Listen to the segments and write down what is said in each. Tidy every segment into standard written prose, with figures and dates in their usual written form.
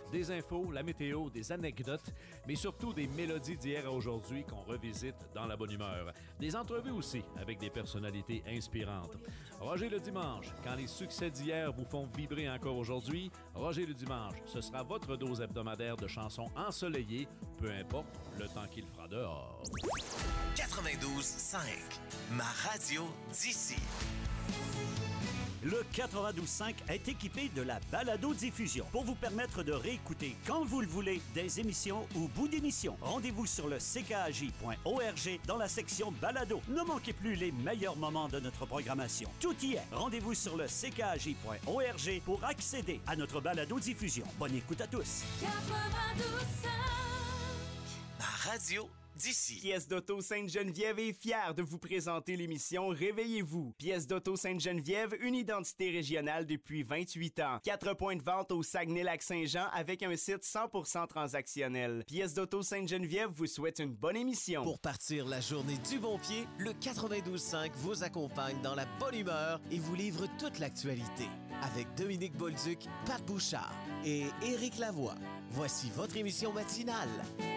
Des infos, la météo, des anecdotes, mais surtout des mélodies d'hier à aujourd'hui qu'on revisite dans la bonne humeur. Des entrevues aussi avec des personnalités inspirantes. Roger le dimanche, quand les succès d'hier vous font vibrer encore aujourd'hui, Roger le dimanche, ce sera votre dose hebdomadaire de chansons ensoleillées, peu importe le temps qu'il fera dehors. 92.5, ma radio d'ici. Le 92.5 est équipé de la balado-diffusion pour vous permettre de réécouter quand vous le voulez des émissions ou bouts d'émissions. Rendez-vous sur le ckaj.org dans la section balado. Ne manquez plus les meilleurs moments de notre programmation. Tout y est. Rendez-vous sur le ckaj.org pour accéder à notre balado-diffusion. Bonne écoute à tous. 92.5 Ma radio d'ici. Pièce d'Auto Sainte-Geneviève est fière de vous présenter l'émission Réveillez-vous. Pièce d'Auto Sainte-Geneviève, une identité régionale depuis 28 ans. 4 points de vente au Saguenay-Lac-Saint-Jean avec un site 100% transactionnel. Pièce d'Auto Sainte-Geneviève vous souhaite une bonne émission. Pour partir la journée du bon pied, le 92.5 vous accompagne dans la bonne humeur et vous livre toute l'actualité. Avec Dominique Bolduc, Pat Bouchard et Éric Lavoie. Voici votre émission matinale.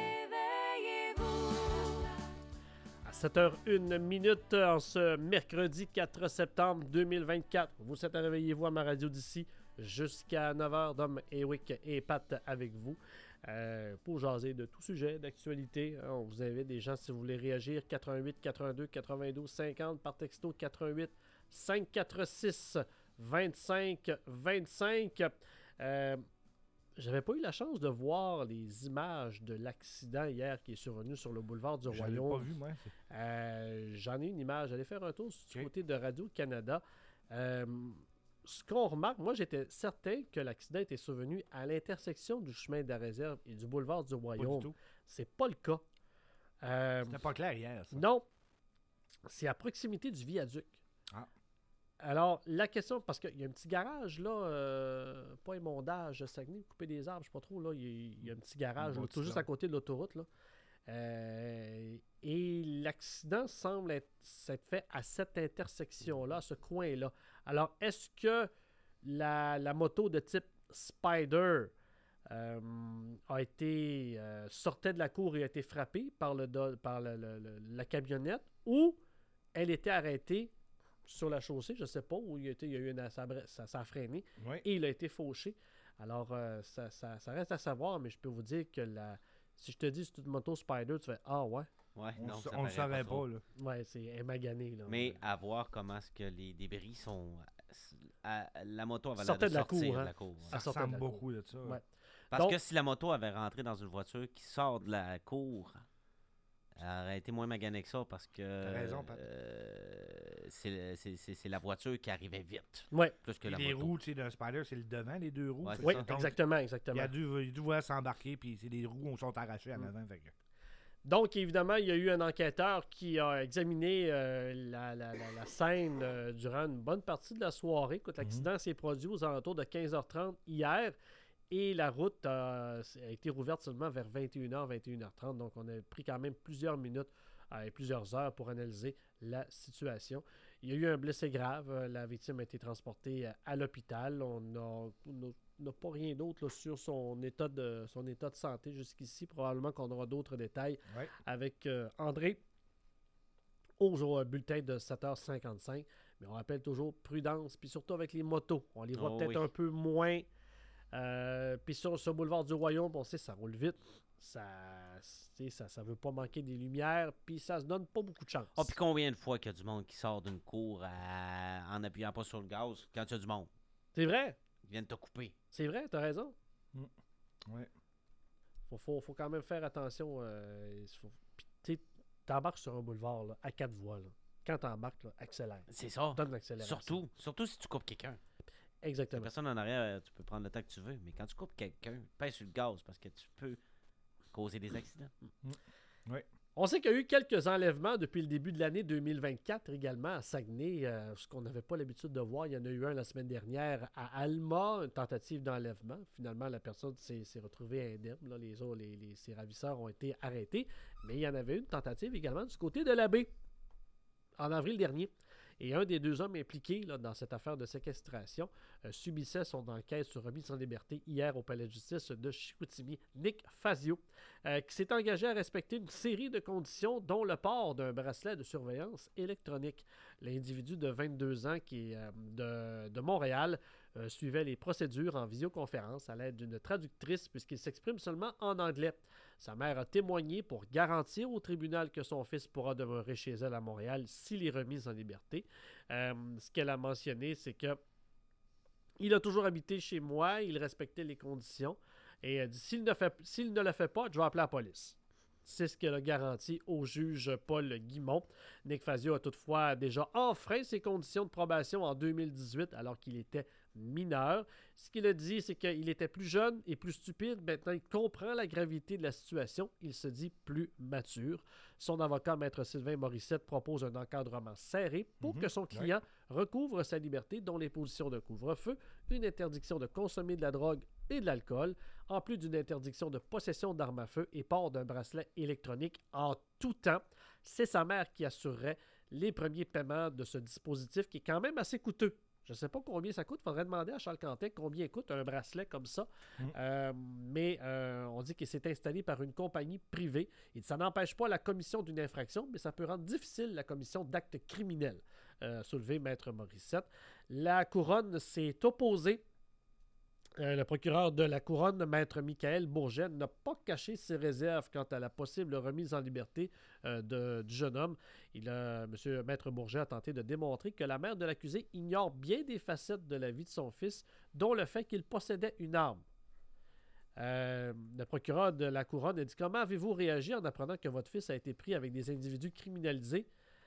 7h01 en ce mercredi 4 septembre 2024. Vous êtes à Réveillez-vous à ma radio d'ici jusqu'à 9h. Dom, Eric et Pat avec vous pour jaser de tout sujet d'actualité. On vous invite des gens si vous voulez réagir. 88 82 92 50 par texto 88 546 25 25. J'avais pas eu la chance de voir les images de l'accident hier qui est survenu sur le boulevard du Royaume. J'en ai pas vu, moi. J'en ai une image. J'allais faire un tour du côté de Radio-Canada. Ce qu'on remarque, moi, j'étais certain que l'accident était survenu à l'intersection du chemin de la réserve et du boulevard du Royaume. Pas du tout. C'est pas le cas. C'était pas clair hier, ça. Non. C'est à proximité du viaduc. Ah. Alors, la question, parce qu'il y a un petit garage, là, pas émondage, Saguenay, couper des arbres, je sais pas trop, là, il y a un petit garage, là, tout juste à côté de l'autoroute, là. Et l'accident semble s'être fait à cette intersection-là, à ce coin-là. Alors, est-ce que la moto de type Spider a été sortait de la cour et a été frappée par la camionnette, ou elle était arrêtée sur la chaussée, je ne sais pas, où il y a eu ça a freiné, Oui. et il a été fauché. Alors, ça reste à savoir, mais je peux vous dire que si je te dis c'est une moto Spider, tu fais « Ah ouais? » Ouais, On non, ça ne le paraît saurait trop. pas, là. Ouais, c'est magané, là. Mais à voir comment est-ce que les débris sont... la moto avait l'air Sortait de de la sortir cour, de hein. la cour. Ça Elle sortait de ressemble la cour. beaucoup de ça. Ouais. Parce Donc- que si la moto avait rentré dans une voiture qui sort de la cour, elle aurait été moins maganée que ça parce que T'as raison, Pat. c'est la voiture qui arrivait vite. Ouais. Plus que Et la les moto. roues, tu sais, d'un Spider, c'est le devant, les deux roues. Ouais, c'est Oui, ça. Donc, exactement. Il a dû voir s'embarquer, puis c'est les roues sont arrachées en avant. Fait que... Donc, évidemment, il y a eu un enquêteur qui a examiné la scène durant une bonne partie de la soirée. Écoute, l'accident s'est produit aux alentours de 15h30 hier et la route a été rouverte seulement vers 21h, 21h30. Donc, on a pris quand même plusieurs minutes et plusieurs heures pour analyser la situation. Il y a eu un blessé grave. La victime a été transportée à l'hôpital. On n'a pas rien d'autre là, sur son état de santé jusqu'ici. Probablement qu'on aura d'autres détails Ouais. avec André au bulletin de 7h55. Mais on rappelle toujours prudence, puis surtout avec les motos. On les voit Oh peut-être oui. un peu moins. Puis sur ce boulevard du Royaume, on sait ça roule vite. Ça veut pas manquer des lumières, puis ça se donne pas beaucoup de chance. Ah, puis combien de fois qu'il y a du monde qui sort d'une cour en appuyant pas sur le gaz quand il y a du monde? C'est vrai, Ils viennent te couper. c'est vrai, t'as raison. Ouais. Faut quand même faire attention. Puis, tu sais, t'embarques sur un boulevard là, à 4 voies. Là. Quand t'embarques, là, accélère. C'est ça. Donne l'accélération. Surtout si tu coupes quelqu'un. La Exactement. personne en arrière, tu peux prendre le temps que tu veux, mais quand tu coupes quelqu'un, pèse sur le gaz parce que tu peux causer des accidents. Ouais. On sait qu'il y a eu quelques enlèvements depuis le début de l'année 2024 également à Saguenay, ce qu'on n'avait pas l'habitude de voir. Il y en a eu un la semaine dernière à Alma, une tentative d'enlèvement. Finalement, la personne s'est retrouvée indemne. Là, ses ravisseurs ont été arrêtés. Mais il y en avait une tentative également du côté de la baie en avril dernier. Et un des 2 hommes impliqués là, dans cette affaire de séquestration subissait son enquête sur remise en liberté hier au palais de justice de Chicoutimi. Nick Fazio, qui s'est engagé à respecter une série de conditions, dont le port d'un bracelet de surveillance électronique. L'individu de 22 ans qui est de Montréal suivait les procédures en visioconférence à l'aide d'une traductrice puisqu'il s'exprime seulement en anglais. Sa mère a témoigné pour garantir au tribunal que son fils pourra demeurer chez elle à Montréal s'il est remis en liberté. Ce qu'elle a mentionné, c'est que il a toujours habité chez moi, il respectait les conditions et elle dit s'il ne le fait pas, je vais appeler la police. C'est ce qu'elle a garanti au juge Paul Guimont. Nick Fazio a toutefois déjà enfreint ses conditions de probation en 2018 alors qu'il était mineur. Ce qu'il a dit, c'est qu'il était plus jeune et plus stupide. Maintenant, il comprend la gravité de la situation. Il se dit plus mature. Son avocat, Maître Sylvain Morissette, propose un encadrement serré pour que son client recouvre sa liberté, dont les positions de couvre-feu, une interdiction de consommer de la drogue et de l'alcool, en plus d'une interdiction de possession d'armes à feu et port d'un bracelet électronique en tout temps. C'est sa mère qui assurerait les premiers paiements de ce dispositif qui est quand même assez coûteux. Je ne sais pas combien ça coûte. Il faudrait demander à Charles Quentin combien coûte un bracelet comme ça. Mais on dit qu'il s'est installé par une compagnie privée. Et ça n'empêche pas la commission d'une infraction, mais ça peut rendre difficile la commission d'actes criminels. Soulevé Maître Morissette. La Couronne s'est opposée. Le procureur de la Couronne, Maître Michael Bourget, n'a pas caché ses réserves quant à la possible remise en liberté du jeune homme. Maître Bourget a tenté de démontrer que la mère de l'accusé ignore bien des facettes de la vie de son fils, dont le fait qu'il possédait une arme. Le procureur de la Couronne a dit « Comment avez-vous réagi en apprenant que votre fils a été pris avec des individus criminalisés? »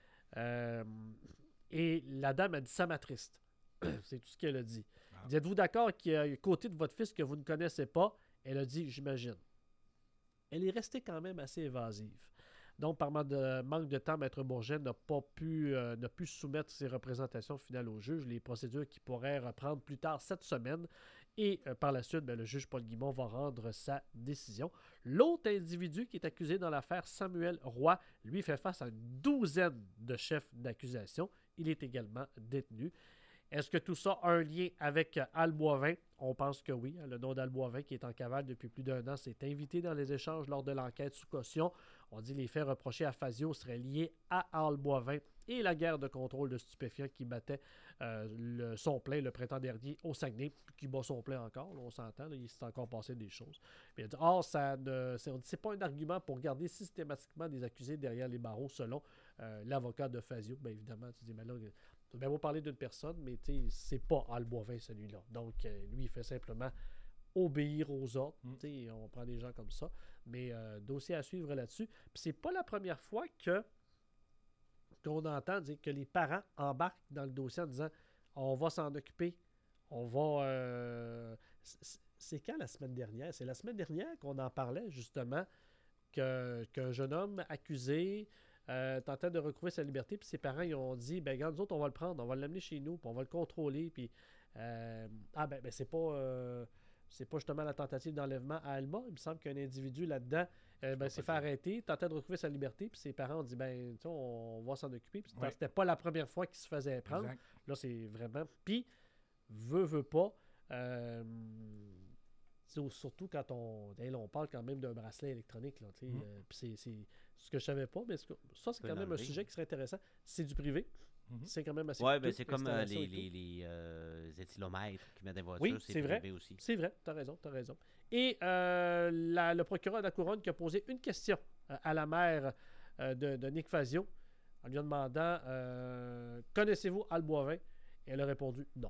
Et la dame a dit « Ça m'attriste. » C'est tout ce qu'elle a dit. Êtes-vous d'accord qu'il y a un côté de votre fils que vous ne connaissez pas? Elle a dit, j'imagine. Elle est restée quand même assez évasive. Donc, par manque de temps, Maître Bourget n'a pu soumettre ses représentations finales au juge, les procédures qui pourraient reprendre plus tard cette semaine. Et par la suite, le juge Paul Guimont va rendre sa décision. L'autre individu qui est accusé dans l'affaire, Samuel Roy, lui fait face à une douzaine de chefs d'accusation. Il est également détenu. Est-ce que tout ça a un lien avec Al Boivin? On pense que oui. Le nom d'Al Boivin, qui est en cavale depuis plus d'1 an, s'est invité dans les échanges lors de l'enquête sous caution. On dit que les faits reprochés à Fazio seraient liés à Al Boivin et la guerre de contrôle de stupéfiants qui battait son plein le printemps dernier au Saguenay, qui bat son plein encore, là, on s'entend, là, il s'est encore passé des choses. Mais il a dit, c'est pas un argument pour garder systématiquement des accusés derrière les barreaux, selon l'avocat de Fazio. Bien évidemment, tu dis, mais là, tu vas bien parler d'une personne, mais c'est pas Al Boivin celui-là. Donc, lui, il fait simplement obéir aux ordres. On prend des gens comme ça. Mais dossier à suivre là-dessus. Puis c'est pas la première fois qu'on entend dire que les parents embarquent dans le dossier en disant on va s'en occuper. On va. C'est quand la semaine dernière? C'est la semaine dernière qu'on en parlait, justement, qu'un jeune homme accusé tentait de recouvrer sa liberté, puis ses parents ils ont dit ben regarde, nous autres, on va le prendre, on va l'amener chez nous, puis on va le contrôler, puis c'est pas justement la tentative d'enlèvement à Alma. Il me semble qu'un individu là-dedans s'est fait arrêter, tentait de recouvrer sa liberté, puis ses parents ont dit on va s'en occuper. Puis c'était pas la première fois qu'il se faisait prendre. Exact. Là, c'est vraiment. Puis, veut pas. Surtout quand on parle quand même d'un bracelet électronique. Là, puis c'est ce que je savais pas, mais ça, c'est quand même un sujet qui serait intéressant. C'est du privé. C'est quand même assez coûteux. C'est comme les éthylomètres qui mettent des voitures. Oui, c'est vrai. Aussi. C'est vrai, t'as raison. Et le procureur de la Couronne qui a posé une question à la mère de Nick Fazio en lui demandant connaissez-vous Al Boivin? Et elle a répondu non.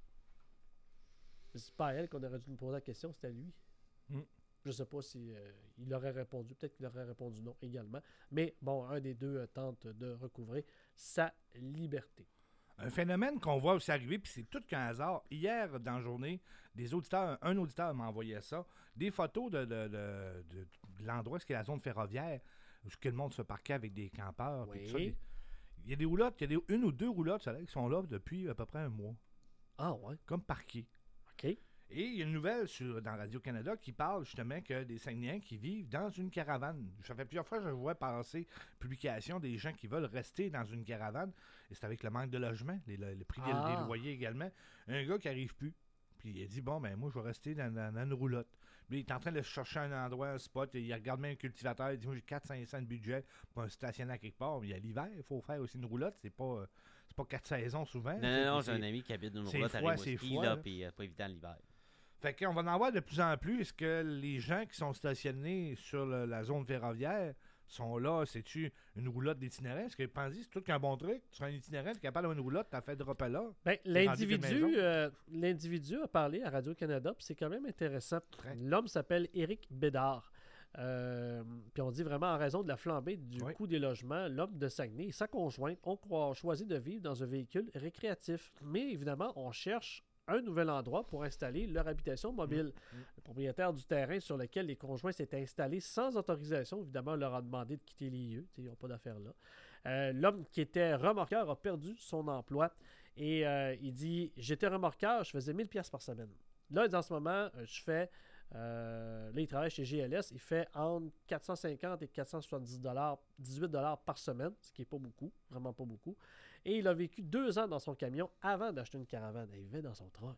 C'est pas à elle qu'on aurait dû nous poser la question, c'était à lui. Je ne sais pas si il aurait répondu. Peut-être qu'il aurait répondu non également. Mais bon, un des deux tente de recouvrer sa liberté. Un phénomène qu'on voit aussi arriver, puis c'est tout qu'un hasard. Hier, dans la journée, un auditeur m'a envoyé ça, des photos de l'endroit, ce qui est la zone ferroviaire, où le monde se parquait avec des campeurs. Oui. Tout ça. Il y a des roulottes, il y a une ou deux roulottes qui sont là depuis à peu près un mois. Ah ouais? Comme parquées. OK. Et il y a une nouvelle dans Radio-Canada qui parle justement que des Saguenayens qui vivent dans une caravane. Ça fait plusieurs fois que je vois passer publication des gens qui veulent rester dans une caravane. Et c'est avec le manque de logement, le prix des loyers également. Un gars qui n'arrive plus. Puis il a dit, bon, ben moi, je vais rester dans une roulotte. Mais il est en train de chercher un endroit, un spot. Il regarde même un cultivateur. Il dit, moi, j'ai 400-500 de budget pour un stationnement quelque part. Mais il y a l'hiver, il faut faire aussi une roulotte. C'est pas 4 saisons souvent. Non, j'ai un ami qui habite dans une roulotte à Rimouski, là, puis pas évident l'hiver. Fait qu'on va en avoir de plus en plus. Est-ce que les gens qui sont stationnés sur la zone ferroviaire sont là? C'est-tu une roulotte d'itinérant? Est-ce que Pandy, c'est tout qu'un bon truc? Tu seras un itinérant, tu es capable d'avoir une roulotte, tu as fait dropper là. Ben, l'individu a parlé à Radio-Canada, puis c'est quand même intéressant. L'homme s'appelle Éric Bédard. Puis on dit vraiment en raison de la flambée du coût des logements, l'homme de Saguenay et sa conjointe ont choisi de vivre dans un véhicule récréatif. Mais évidemment, on cherche un nouvel endroit pour installer leur habitation mobile. Le propriétaire du terrain sur lequel les conjoints s'étaient installés sans autorisation, évidemment, leur a demandé de quitter les lieux. Ils n'ont pas d'affaires là. L'homme qui était remorqueur a perdu son emploi et il dit « J'étais remorqueur, je faisais 1000 $ par semaine. Là, en ce moment, je fais... là, il travaille chez GLS. Il fait entre 450 et 470 18 $ par semaine, ce qui n'est pas beaucoup, vraiment pas beaucoup. Et il a vécu 2 ans dans son camion avant d'acheter une caravane. Il vivait dans son truck.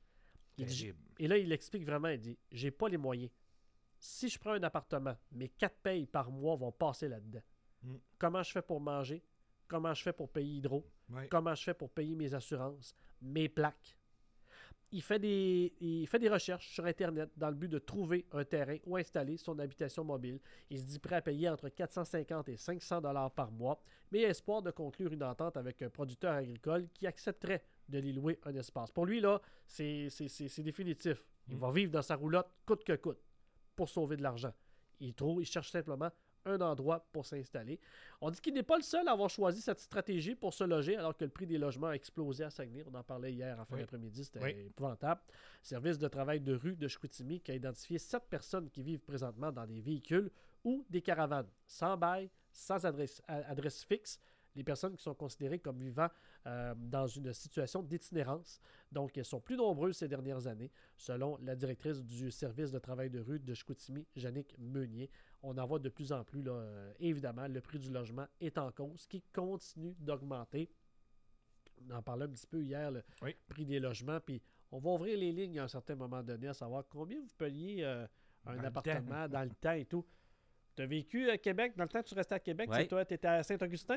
Et là, il explique vraiment, il dit, j'ai pas les moyens. Si je prends un appartement, mes 4 payes par mois vont passer là-dedans. Comment je fais pour manger? Comment je fais pour payer Hydro? Comment je fais pour payer mes assurances? Mes plaques? Il fait des recherches sur Internet dans le but de trouver un terrain où installer son habitation mobile. Il se dit prêt à payer entre 450 et 500 $ par mois, mais il a espoir de conclure une entente avec un producteur agricole qui accepterait de lui louer un espace. Pour lui, là, c'est définitif. Il va vivre dans sa roulotte coûte que coûte pour sauver de l'argent. Il cherche simplement un endroit pour s'installer. On dit qu'il n'est pas le seul à avoir choisi cette stratégie pour se loger alors que le prix des logements a explosé à Saguenay. On en parlait hier en fin d'après-midi, c'était épouvantable. Service de travail de rue de Chicoutimi qui a identifié 7 personnes qui vivent présentement dans des véhicules ou des caravanes, sans bail, sans adresse fixe. Les personnes qui sont considérées comme vivant dans une situation d'itinérance. Donc, elles sont plus nombreuses ces dernières années, selon la directrice du service de travail de rue de Chicoutimi, Jannick Meunier. On en voit de plus en plus, là, évidemment, le prix du logement est en cause, qui continue d'augmenter. On en parlait un petit peu hier, le prix des logements, puis on va ouvrir les lignes à un certain moment donné, à savoir combien vous payez un appartement dans le temps et tout. Tu as vécu à Québec, dans le temps que tu restais à Québec, toi, tu étais à Saint-Augustin?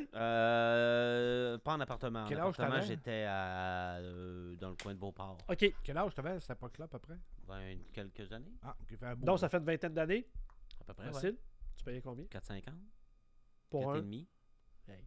Pas en appartement. Quel âge appartement, j'étais dans le coin de Beauport. OK. Quel âge tu avais à cette époque-là, à peu près? Quelques années. Ah, OK. Fait un beau Donc, ça fait une vingtaine d'années? À peu près, facile. Tu payais combien? 4-5 ans. Pour 4,5. Hey.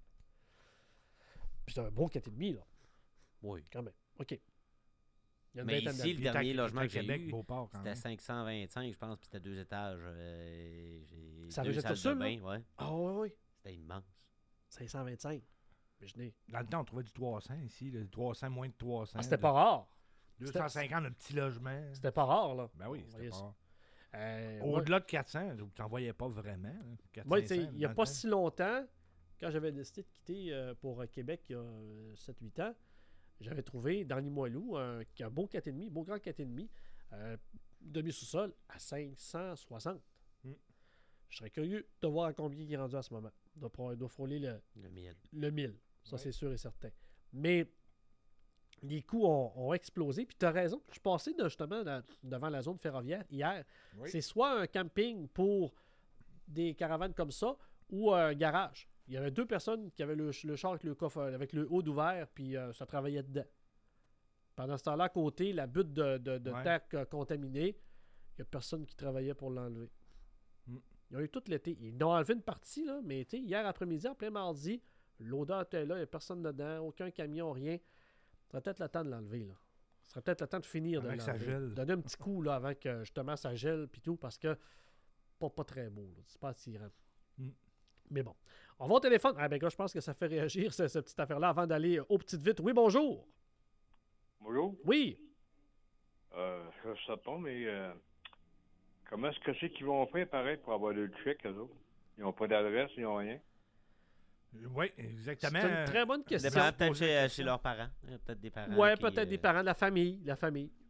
Puis c'est un bon 4,5, là. Oui. Quand même. OK. Mais ici, le dernier logement que j'ai eu, Beauport, c'était 525, je pense, puis c'était 2 étages. Ça deux rejette salles ça, de bain, ouais. Ah oui. C'était immense. 525. Imaginez. Dans le temps, on trouvait du 300 ici, du 300, moins de 300. Ah, c'était pas rare. 250, un petit logement. C'était pas rare, là. Ben oui, c'était pas rare. Moi, Au-delà de 400, tu n'en voyais pas vraiment. 400, moi, il n'y a pas si longtemps, quand j'avais décidé de quitter pour Québec il y a 7-8 ans, j'avais trouvé dans Limoilou un beau 4,5, beau grand 4,5, demi-sous-sol à 560. Je serais curieux de voir à combien il est rendu à ce moment. Il doit frôler le 1000. Ça, c'est sûr et certain. Mais les coûts ont explosé. Puis tu as raison. Je suis passé justement devant la zone ferroviaire hier. C'est soit un camping pour des caravanes comme ça ou un garage. Il y avait 2 personnes qui avaient le char avec le coffre, avec le haut ouvert, puis ça travaillait dedans. Pendant ce temps-là, à côté, la butte de terre contaminée, il n'y a personne qui travaillait pour l'enlever. Ils ont eu tout l'été. Ils ont enlevé une partie, là, mais hier après-midi, en plein mardi, l'odeur était là, il n'y a personne dedans, aucun camion, rien. Ce serait peut-être le temps de l'enlever, là. Ce serait peut-être le temps de finir de l'enlever. Donner un petit coup là, avant que justement ça gèle puis tout, parce que pas très beau. Là. C'est pas attirant. Mais bon. On va au téléphone. Ah ben gars, je pense que ça fait réagir cette petite affaire-là avant d'aller aux petites vites. Oui, bonjour. Bonjour. Oui. Je sais pas, mais comment est-ce que c'est qu'ils vont faire pareil pour avoir le chèque, eux autres? Ils n'ont pas d'adresse, ils n'ont rien. Oui, exactement. C'est une très bonne question. Peut-être chez leurs parents. Peut-être des parents. Oui, peut-être des parents de la famille.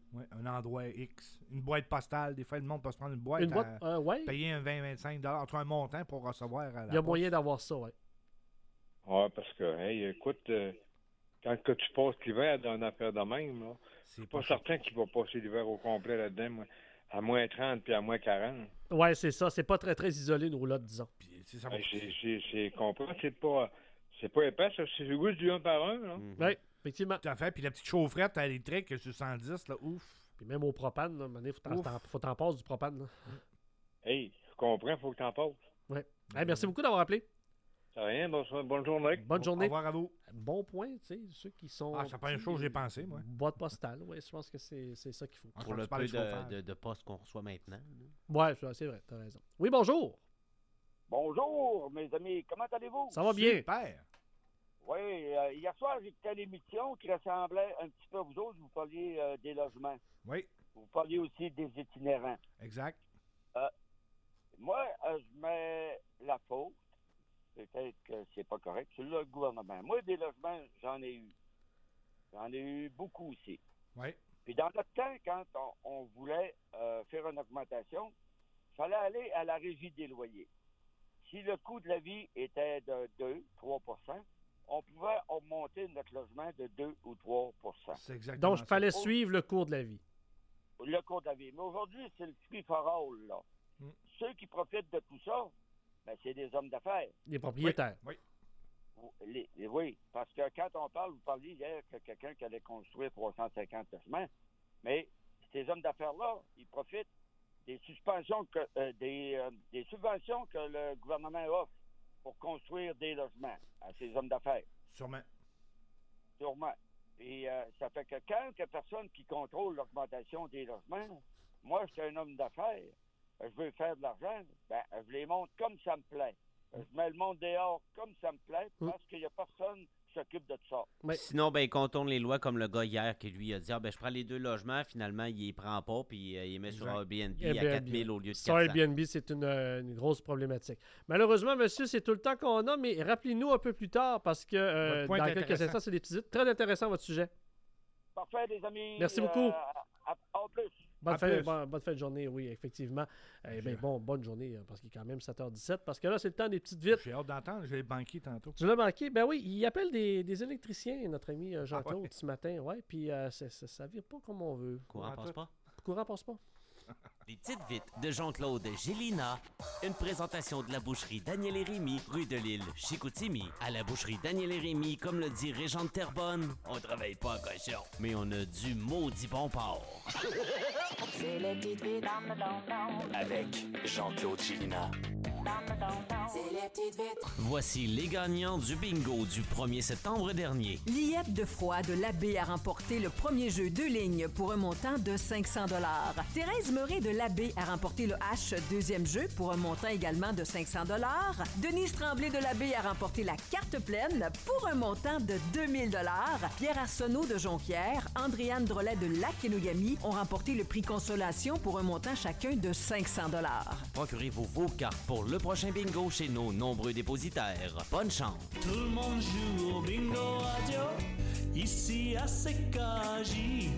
Oui, un endroit X. Une boîte postale. Des fois, le monde peut se prendre une boîte, ouais. payer un 20-25 $, entre un montant pour recevoir à la Il y a moyen d'avoir ça, oui. Ouais, parce que, hey, écoute, quand que tu passes l'hiver dans une affaire de même, là, je suis pas certain qu'il va passer l'hiver au complet là-dedans, moi, à moins 30 puis à moins 40. Ouais, c'est ça. C'est pas très, très isolé, nos lots, disons. C'est comprends, c'est pas épais, ça. C'est juste du 1 par 1, là. Oui, effectivement. Tout à fait. Puis la petite chaufferette électrique sur 110, là, ouf. Puis même au propane, là, il faut t'en passer du propane. Là. Hey, je comprends, il faut que t'en passes. Oui. Hey, merci beaucoup d'avoir appelé. Ça rien, bonne journée. Bonne journée. Au revoir à vous. Bon point, tu sais, ceux qui sont... Ah, c'est pas une chose que j'ai pensé, moi. Boîte postale, oui, je pense que c'est ça qu'il faut. Pour le peu de postes qu'on reçoit maintenant. Oui, c'est vrai, t'as raison. Oui, bonjour. Bonjour, mes amis, comment allez-vous? Ça va bien. Super. Oui, hier soir, j'écoutais l'émission qui ressemblait un petit peu à vous autres. Vous parliez des logements. Oui. Vous parliez aussi des itinérants. Exact. Moi, je mets la faute, peut-être que c'est pas correct, sur le gouvernement. Moi, des logements, j'en ai eu. J'en ai eu beaucoup aussi. Oui. Puis dans notre temps, quand on voulait faire une augmentation, il fallait aller à la régie des loyers. Si le coût de la vie était de 2-3 %, on pouvait augmenter notre logement de 2 ou 3 %. C'est exactement Donc, il fallait suivre le cours de la vie. Le cours de la vie. Mais aujourd'hui, c'est le free for all, là. Ceux qui profitent de tout ça, ben, c'est des hommes d'affaires. Les propriétaires. Oui. Oui, parce que quand on parle, vous parliez hier que quelqu'un qui allait construire 350 logements, mais ces hommes d'affaires-là, ils profitent des suspensions des subventions que le gouvernement offre pour construire des logements à ces hommes d'affaires. Sûrement. Et ça fait que quand il y a personne qui contrôle l'augmentation des logements, moi, je suis un homme d'affaires, je veux faire de l'argent, ben, je les monte comme ça me plaît. Je mets le monde dehors comme ça me plaît parce qu'il n'y a personne qui s'occupe de ça. Sinon, ben, il contourne les lois comme le gars hier qui lui a dit je prends les 2 logements, finalement, il les prend pas puis il les met sur Airbnb à 4 000 au lieu de 400. Ça, Airbnb, c'est une grosse problématique. Malheureusement, monsieur, c'est tout le temps qu'on a, mais rappelez-nous un peu plus tard parce que dans quelques instants, c'est des petites... Très intéressant, votre sujet. Parfait, les amis. Merci beaucoup. En plus. Bonne fin de journée, oui, effectivement. Bonne journée, parce qu'il est quand même 7h17, parce que là, c'est le temps des petites vites. J'ai hâte d'entendre, je l'ai banqué tantôt. Tu l'as banqué? Ben oui, il appelle des électriciens, notre ami Jean-Claude, ce matin, ouais, puis ça vire pas comme on veut. Courant passe pas? Courant passe pas. Les petites vites de Jean-Claude Gélina. Une présentation de la boucherie Daniel et Rémy, rue de l'Île, Chicoutimi. À la boucherie Daniel et Rémy, comme le dit Régent de Terrebonne, on travaille pas en cochon, mais on a du maudit bon porc. C'est les petites vites dans le don-don. Avec Jean-Claude Gélina. C'est les petites vites. Voici les gagnants du bingo du 1er septembre dernier. Liette de Froid de l'Abbé a remporté le premier jeu 2 lignes pour un montant de 500 $. Thérèse Meuret de l'Abbé a remporté le H deuxième jeu pour un montant également de 500 $. Denise Tremblay de l'Abbé a remporté la carte pleine pour un montant de 2000 $. Pierre Arsenault de Jonquière, Andréane Drolet de Lac-Kenogami ont remporté le prix Consolation pour un montant chacun de 500 $. Procurez-vous vos cartes pour le prochain bingo chez nos nombreux dépositaires. Bonne chance! Tout le monde joue au bingo radio, ici à CKJ.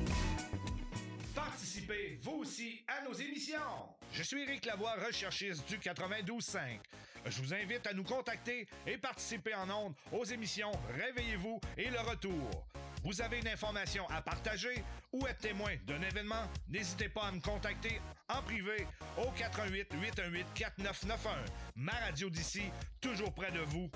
Participez, vous aussi, à nos émissions. Je suis Éric Lavoie, recherchiste du 92.5. Je vous invite à nous contacter et participer en ondes aux émissions Réveillez-vous et Le Retour. Vous avez une information à partager ou être témoin d'un événement? N'hésitez pas à me contacter en privé au 88 818 4991. Ma radio d'ici, toujours près de vous.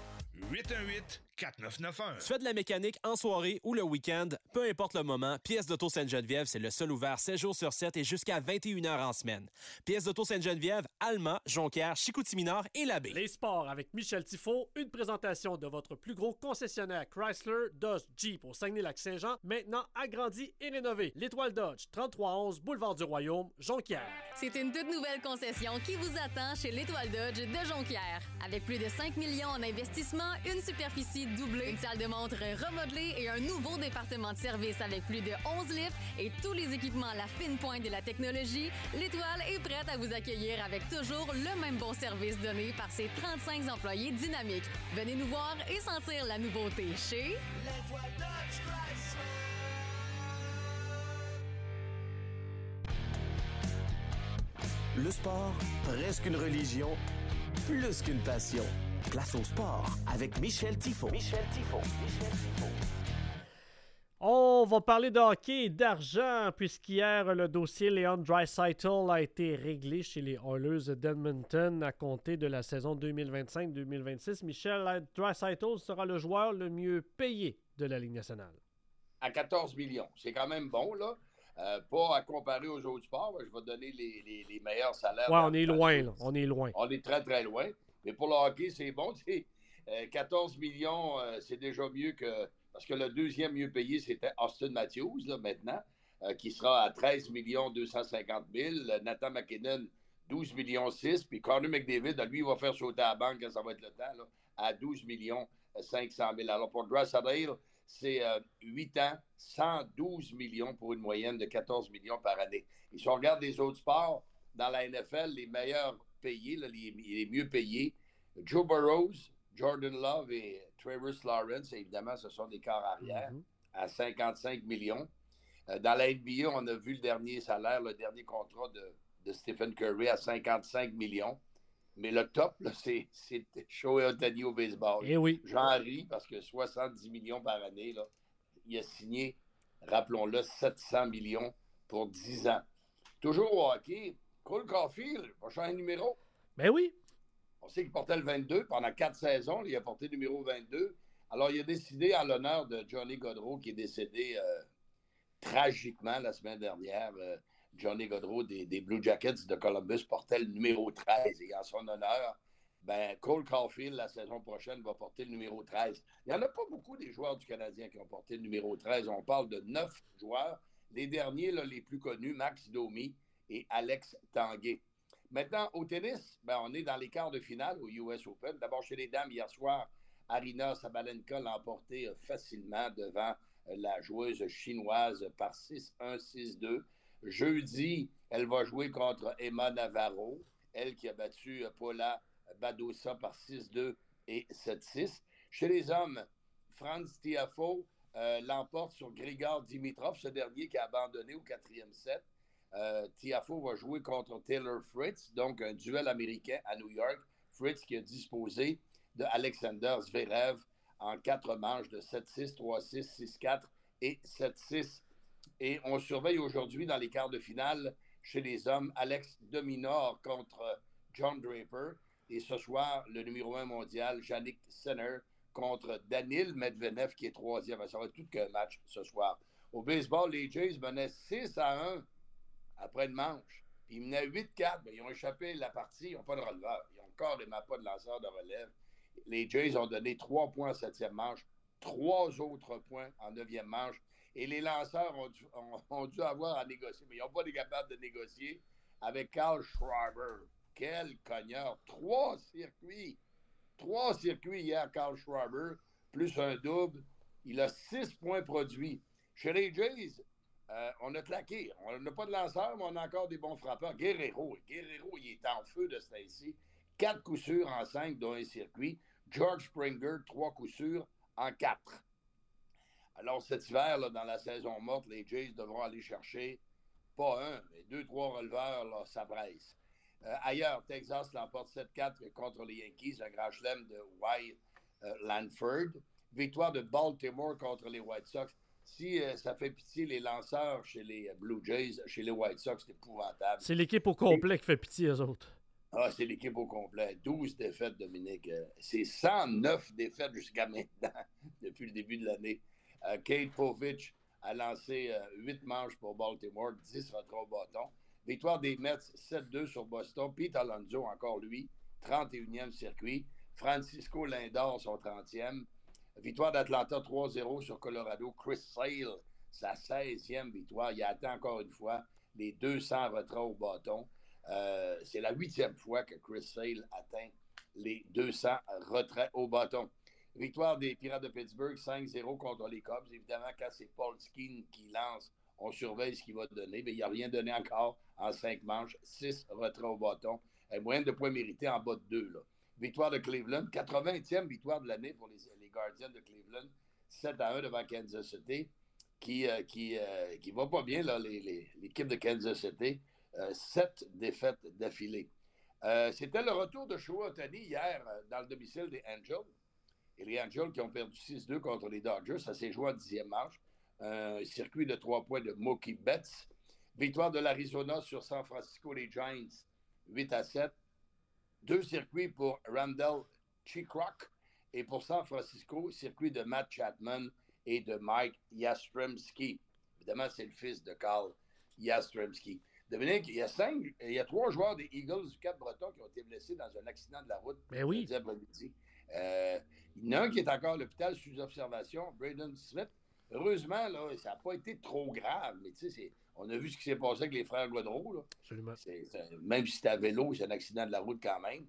818-4991. Tu fais de la mécanique en soirée ou le week-end, peu importe le moment, Pièces d'Auto Sainte-Geneviève, c'est le seul ouvert 7 jours sur 7 et jusqu'à 21h en semaine. Pièces d'Auto Sainte-Geneviève, Allemand, Jonquière, Chicoutimi-Nord et Labbé. Les sports avec Michel Tifo, une présentation de votre plus gros concessionnaire Chrysler, Dodge, Jeep au Saguenay-Lac-Saint-Jean, maintenant agrandi et rénové. L'Étoile Dodge, 3311 Boulevard du Royaume, Jonquière. C'est une toute nouvelle concession qui vous attend chez l'Étoile Dodge de Jonquière. Avec plus de 5 millions en investissement, une superficie doublée, une salle de montre remodelée et un nouveau département de service avec plus de 11 lifts et tous les équipements à la fine pointe de la technologie, l'Étoile est prête à vous accueillir avec toujours le même bon service donné par ses 35 employés dynamiques. Venez nous voir et sentir la nouveauté chez l'Étoile Dodge Chrysler. Le sport, presque une religion, plus qu'une passion. Place au sport avec Michel Tifo. On va parler de hockey et d'argent, puisqu'hier, le dossier Leon Draisaitl a été réglé chez les Oilers d'Edmonton à compter de la saison 2025-2026. Michel, Draisaitl sera le joueur le mieux payé de la Ligue nationale. À 14 millions. C'est quand même bon, là. Pas à comparer aux autres sports. Je vais donner les meilleurs salaires. Oui, on est loin, là. On est loin. On est très, très loin. Mais pour le hockey, c'est bon. 14 millions, c'est déjà mieux que... Parce que le deuxième mieux payé, c'était Austin Matthews, là, maintenant, qui sera à 13 250 000. Nathan McKinnon, 12 millions 6. Puis Connor McDavid, lui, il va faire sauter à la banque quand ça va être le temps, là, à 12 millions 500 000. Alors, pour Draisaitl, c'est 8 ans, 112 millions pour une moyenne de 14 millions par année. Et si on regarde les autres sports, dans la NFL, les meilleurs payés, là, les mieux payés, Joe Burrows, Jordan Love et Travis Lawrence, évidemment, ce sont des corps arrière à 55 millions. Dans la NBA, on a vu le dernier salaire, le dernier contrat de Stephen Curry à 55 millions. Mais le top, là, c'est Shohei Ohtani au baseball. Eh oui. J'en ris parce que 70 millions par année, là, il a signé, rappelons-le, 700 millions pour 10 ans. Toujours au hockey, Cole Caulfield va changer de numéro. Ben oui. On sait qu'il portait le 22 pendant 4 saisons. Il a porté le numéro 22. Alors, il a décidé en l'honneur de Johnny Gaudreau, qui est décédé tragiquement la semaine dernière. Johnny Gaudreau des Blue Jackets de Columbus portait le numéro 13. Et en son honneur, Cole Caulfield, la saison prochaine, va porter le numéro 13. Il n'y en a pas beaucoup des joueurs du Canadien qui ont porté le numéro 13. On parle de 9 joueurs. Les derniers, là, les plus connus, Max Domi et Alex Tanguay. Maintenant, au tennis, on est dans les quarts de finale au US Open. D'abord, chez les dames, hier soir, Aryna Sabalenka l'a emporté facilement devant la joueuse chinoise par 6-1, 6-2. Jeudi, elle va jouer contre Emma Navarro, elle qui a battu Paula Badosa par 6-2 et 7-6. Chez les hommes, Franz Tiafoe l'emporte sur Grigor Dimitrov, ce dernier qui a abandonné au 4e set. Tiafoe va jouer contre Taylor Fritz, donc un duel américain à New York. Fritz qui a disposé de Alexander Zverev en 4 manches de 7-6, 3-6, 6-4 et 7-6. Et on surveille aujourd'hui dans les quarts de finale chez les hommes Alex de Minaur contre John Draper. Et ce soir, le numéro 1 mondial, Jannik Sinner, contre Daniil Medvedev qui est 3e. Ça va être tout qu'un match ce soir. Au baseball, les Jays menaient 6-1 après une manche. Puis ils menaient 8-4. Ils ont échappé la partie. Ils n'ont pas de releveur. Ils n'ont carrément pas de lanceur de relève. Les Jays ont donné 3 points en 7e manche, 3 autres points en 9e manche. Et les lanceurs ont dû avoir à négocier. Mais ils n'ont pas été capables de négocier avec Carl Schwarber. Quel cogneur. 3 circuits. 3 circuits hier, Carl Schwarber, plus un double. Il a 6 points produits. Chez les Jays, on a claqué. On n'a pas de lanceur, mais on a encore des bons frappeurs. Guerrero, il est en feu de ce temps-ci. 4 coups sûrs en 5, dont un circuit. George Springer, 3 coups sûrs en 4. Alors, cet hiver, là, dans la saison morte, les Jays devront aller chercher, pas un, mais 2-3 releveurs, là, ça presse. Ailleurs, Texas l'emporte 7-4 contre les Yankees, un grand chelem de Wyatt Langford. Victoire de Baltimore contre les White Sox. Si ça fait pitié les lanceurs chez les Blue Jays, chez les White Sox, c'est épouvantable. C'est l'équipe au complet qui fait pitié, eux autres. Ah, c'est l'équipe au complet. 12 défaites, Dominique. C'est 109 défaites jusqu'à maintenant, depuis le début de l'année. Kate Povich a lancé 8 manches pour Baltimore, 10 retraits au bâton. Victoire des Mets, 7-2 sur Boston. Pete Alonso, encore lui, 31e circuit. Francisco Lindor, son 30e. Victoire d'Atlanta, 3-0 sur Colorado. Chris Sale, sa 16e victoire. Il attend encore une fois les 200 retraits au bâton. C'est la 8e fois que Chris Sale atteint les 200 retraits au bâton. Victoire des Pirates de Pittsburgh, 5-0 contre les Cubs. Évidemment, quand c'est Paul Skeens qui lance, on surveille ce qu'il va donner. Mais il n'a rien donné encore en 5 manches. 6 retraits au bâton. Moyenne de points mérités en bas de 2. Là. Victoire de Cleveland. 80e victoire de l'année pour les Guardians de Cleveland. 7-1 devant Kansas City. Qui va pas bien, là, l'équipe de Kansas City. 7 défaites d'affilée. C'était le retour de Shohei Ohtani hier dans le domicile des Angels. Et les Angels qui ont perdu 6-2 contre les Dodgers, ça s'est joué en 10e manche. Un circuit de 3 points de Mookie Betts. Victoire de l'Arizona sur San Francisco, les Giants, 8-7. 2 circuits pour Randall Chikrock. Et pour San Francisco, circuit de Matt Chapman et de Mike Yastrzemski. Évidemment, c'est le fils de Carl Yastrzemski. Dominique, il y a 3 joueurs des Eagles du Cap-Breton qui ont été blessés dans un accident de la route. Oui. Après-midi. Il y en a un qui est encore à l'hôpital sous observation, Braden Smith. Heureusement, là, ça n'a pas été trop grave, mais on a vu ce qui s'est passé avec les frères Godreau. Là. Absolument. Même si c'était à vélo, c'est un accident de la route quand même.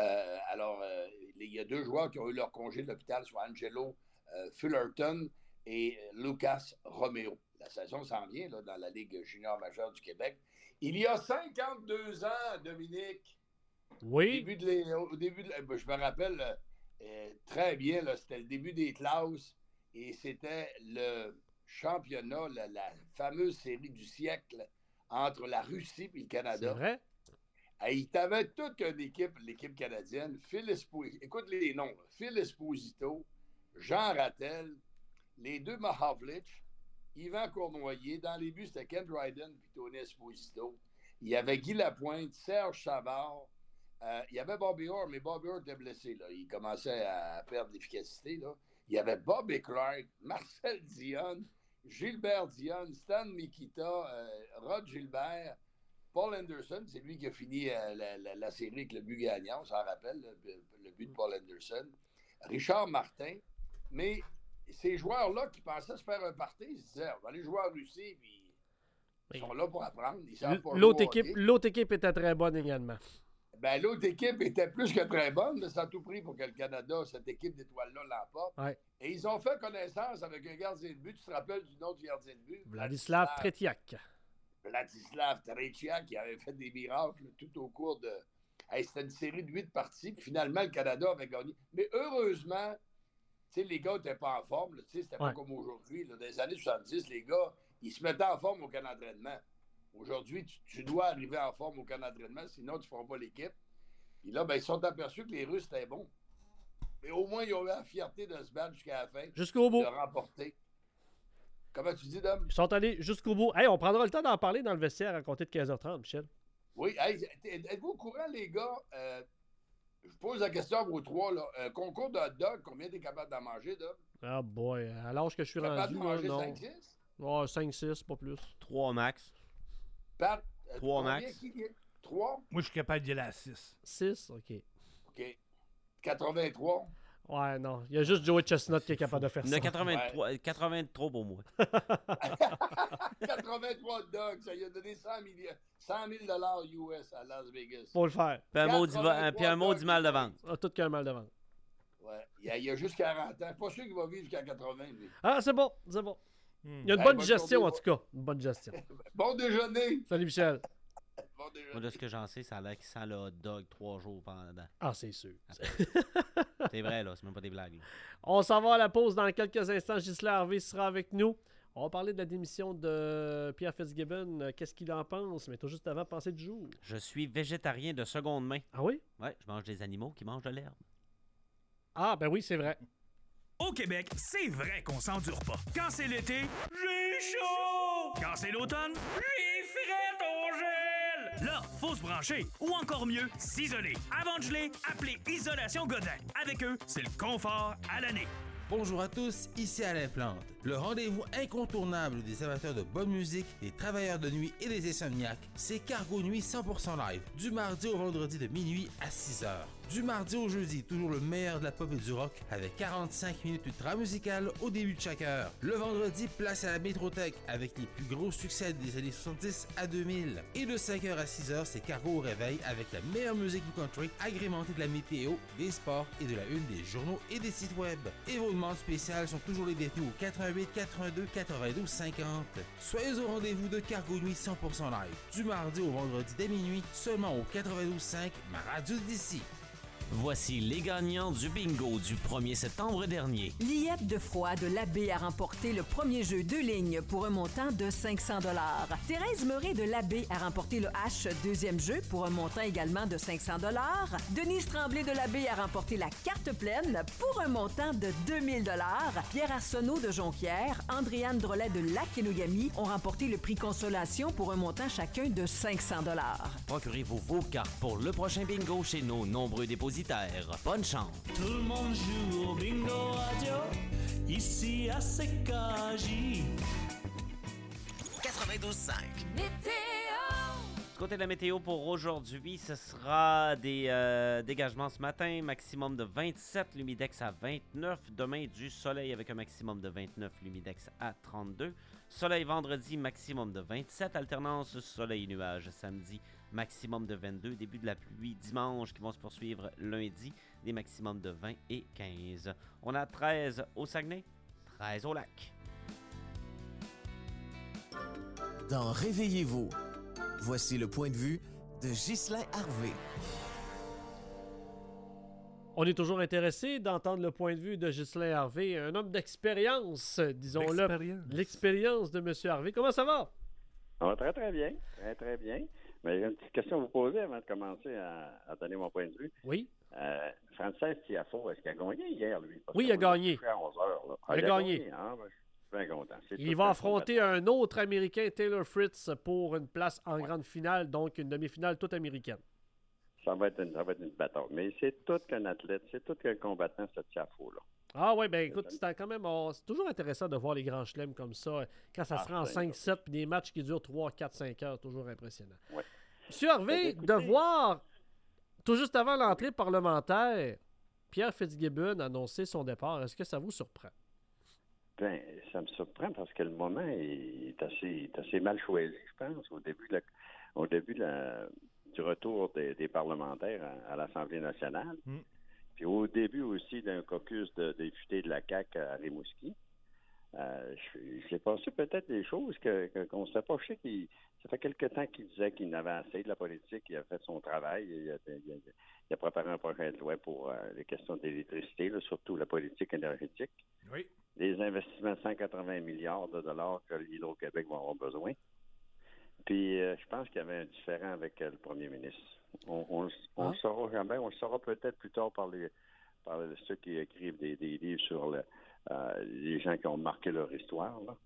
Il y a 2 joueurs qui ont eu leur congé de l'hôpital, soit Angelo Fullerton et Lucas Romeo. La saison s'en vient là, dans la Ligue junior majeure du Québec. Il y a 52 ans, Dominique, oui. Au début je me rappelle très bien, là, c'était le début des classes et c'était le championnat, la fameuse série du siècle entre la Russie et le Canada. C'est vrai? Il t'avait toute une équipe, l'équipe canadienne. Écoute les noms. Là. Phil Esposito, Jean Rattel, les 2 Mahavlich, Yvan Cournoyer. Dans les buts, c'était Ken Dryden et Tony Esposito. Il y avait Guy Lapointe, Serge Savard. Il y avait Bobby Orr, mais Bobby Orr était blessé. Là. Il commençait à perdre l'efficacité. Là. Il y avait Bobby Clark, Marcel Dionne, Gilbert Dionne, Stan Mikita, Rod Gilbert, Paul Anderson. C'est lui qui a fini la série avec le but gagnant, on s'en rappelle, le but de Paul Anderson. Richard Martin. Mais ces joueurs-là qui pensaient se faire un party, ils se disaient, on va aller jouer en Russie, puis ils sont là pour apprendre. Ils savent pas l'autre équipe était très bonne également. Ben, l'autre équipe était plus que très bonne, mais ça a tout pris pour que le Canada, cette équipe d'étoiles-là, l'emporte. Ouais. Et ils ont fait connaissance avec un gardien de but. Tu te rappelles du nom du gardien de but? Vladislav Tretiak. Vladislav Tretiak, qui avait fait des miracles tout au cours de... c'était une série de 8 parties, puis finalement, le Canada avait gagné. Mais heureusement, les gars n'étaient pas en forme. C'était pas comme aujourd'hui. Dans les années 70, les gars, ils se mettaient en forme au camp d'entraînement. Aujourd'hui, tu dois arriver en forme au camp d'entraînement, sinon tu ne feras pas l'équipe. Puis là, ils sont aperçus que les Russes étaient bons. Mais au moins, ils ont eu la fierté de se battre jusqu'à la fin. Jusqu'au bout. De remporter. Comment tu dis, Dom? Ils sont allés jusqu'au bout. Hey, on prendra le temps d'en parler dans le vestiaire à compter de 15h30, Michel. Oui. Hey, êtes-vous au courant, les gars? Je pose la question à vous 3. Là. Concours de hot dog, combien tu es capable d'en manger, Dom? Ah boy, à l'âge que je suis rendu, non. 5-6? Ouais, 5-6, pas plus. 3 max. 3 max. 3? Moi, je suis capable d'y aller à 6. 6, OK. OK. 83? Ouais, non. Il y a juste Joey Chestnut qui est capable de faire ça. 83 pour moi. 83 dogs, ça lui a donné 100 000 US à Las Vegas. Faut le faire. Puis un maudit mal de vente. Ah, tout qu'un mal de vente. Ouais. Il y a juste 40 ans. Pas sûr qu'il va vivre jusqu'à 80, lui. Ah, c'est bon. Il y a une bonne digestion, en tout cas. Une bonne digestion. Bon déjeuner. Salut, Michel. Bon déjeuner. Moi, de ce que j'en sais, ça a l'air qu'il sent le hot dog 3 jours pendant. Ah, c'est sûr. C'est vrai, là. C'est même pas des blagues. Là. On s'en va à la pause dans quelques instants. Ghislain Harvey sera avec nous. On va parler de la démission de Pierre Fitzgibbon. Qu'est-ce qu'il en pense? Mais tout juste avant, pensée du jour. Je suis végétarien de seconde main. Ah oui? Ouais, je mange des animaux qui mangent de l'herbe. Ah, ben oui, c'est vrai. Au Québec, c'est vrai qu'on s'endure pas. Quand c'est l'été, j'ai chaud! Quand c'est l'automne, j'ai fret au gel! Là, faut se brancher. Ou encore mieux, s'isoler. Avant de geler, appelez Isolation Godin. Avec eux, c'est le confort à l'année. Bonjour à tous, ici Alain Plante. Le rendez-vous incontournable des amateurs de bonne musique, des travailleurs de nuit et des insomniaques, c'est Cargo Nuit 100% live, du mardi au vendredi de minuit à 6h. Du mardi au jeudi, toujours le meilleur de la pop et du rock, avec 45 minutes ultra musicales au début de chaque heure. Le vendredi, place à la Métrothèque, avec les plus gros succès des années 70 à 2000. Et de 5h à 6h, c'est Cargo au réveil, avec la meilleure musique du country, agrémentée de la météo, des sports et de la une des journaux et des sites web. Et vos demandes spéciales sont toujours les bienvenues au 88 82 92 50. Soyez au rendez-vous de Cargo Nuit 100% live, du mardi au vendredi dès minuit, seulement au 92.5, ma radio d'ici. Voici les gagnants du bingo du 1er septembre dernier. Liette de Froid de l'Abbé a remporté le premier jeu 2 lignes pour un montant de 500 $. Thérèse Meuret de l'Abbé a remporté le H deuxième jeu pour un montant également de 500 $. Denise Tremblay de l'Abbé a remporté la carte pleine pour un montant de 2000 $. Pierre Arsenault de Jonquière, Andréane Drolet de Lac-Kenogami ont remporté le prix Consolation pour un montant chacun de 500 $. Procurez-vous vos cartes pour le prochain bingo chez nos nombreux dépositaires. Bonne chance! Tout le monde joue au bingo radio, ici à CKJ. 92.5. Du côté de la météo pour aujourd'hui, ce sera des dégagements ce matin, maximum de 27, l'humidex à 29. Demain, du soleil avec un maximum de 29, l'humidex à 32. Soleil vendredi, maximum de 27, alternance soleil-nuage samedi, maximum de 22. Début de la pluie dimanche qui vont se poursuivre lundi, des maximums de 20 et 15. On a 13 au Saguenay, 13 au Lac. Dans Réveillez-vous, voici le point de vue de Ghislain Harvey. On est toujours intéressé d'entendre le point de vue de Ghislain Harvey, un homme d'expérience, disons-le. L'expérience de M. Harvey. Comment ça va? Ça va très, très bien. Très, très bien. Mais j'ai une petite question à vous poser avant de commencer à donner mon point de vue. Oui. Frances Tiafoe, est-ce qu'il a gagné hier, lui? Oui, il a gagné. À 11 heures, là. Il a gagné. Ah, ben, je suis bien content. Il va affronter un autre Américain, Taylor Fritz, pour une place en grande finale, donc une demi-finale toute américaine. Ça va être une bataille. Mais c'est tout qu'un athlète, c'est tout qu'un combattant, cette Tiafoe-là. Ah oui, ben écoute, c'est quand même c'est toujours intéressant de voir les grands chelems comme ça, quand ça se rend en 5-7, puis des matchs qui durent 3, 4, 5 heures, toujours impressionnant. Ouais. Monsieur Harvey, de voir, tout juste avant l'entrée parlementaire, Pierre Fitzgibbon annoncer son départ, est-ce que ça vous surprend? Ben, ça me surprend parce que le moment est assez mal choisi, je pense, au début du retour des parlementaires à l'Assemblée nationale. Puis au début aussi d'un caucus de députés de la CAQ à Rimouski. J'ai passé peut-être des choses qu'on ne sait pas. Je sais ça fait quelque temps qu'il disait qu'il n'avait assez de la politique. Il a fait son travail. Il a préparé un projet de loi pour les questions d'électricité, surtout la politique énergétique. Oui. Des investissements de 180 milliards de dollars que l'Hydro-Québec va avoir besoin. Puis je pense qu'il y avait un différend avec le premier ministre. On le saura jamais. On le saura peut-être plus tard par ceux qui écrivent des livres sur les gens qui ont marqué leur histoire. Là.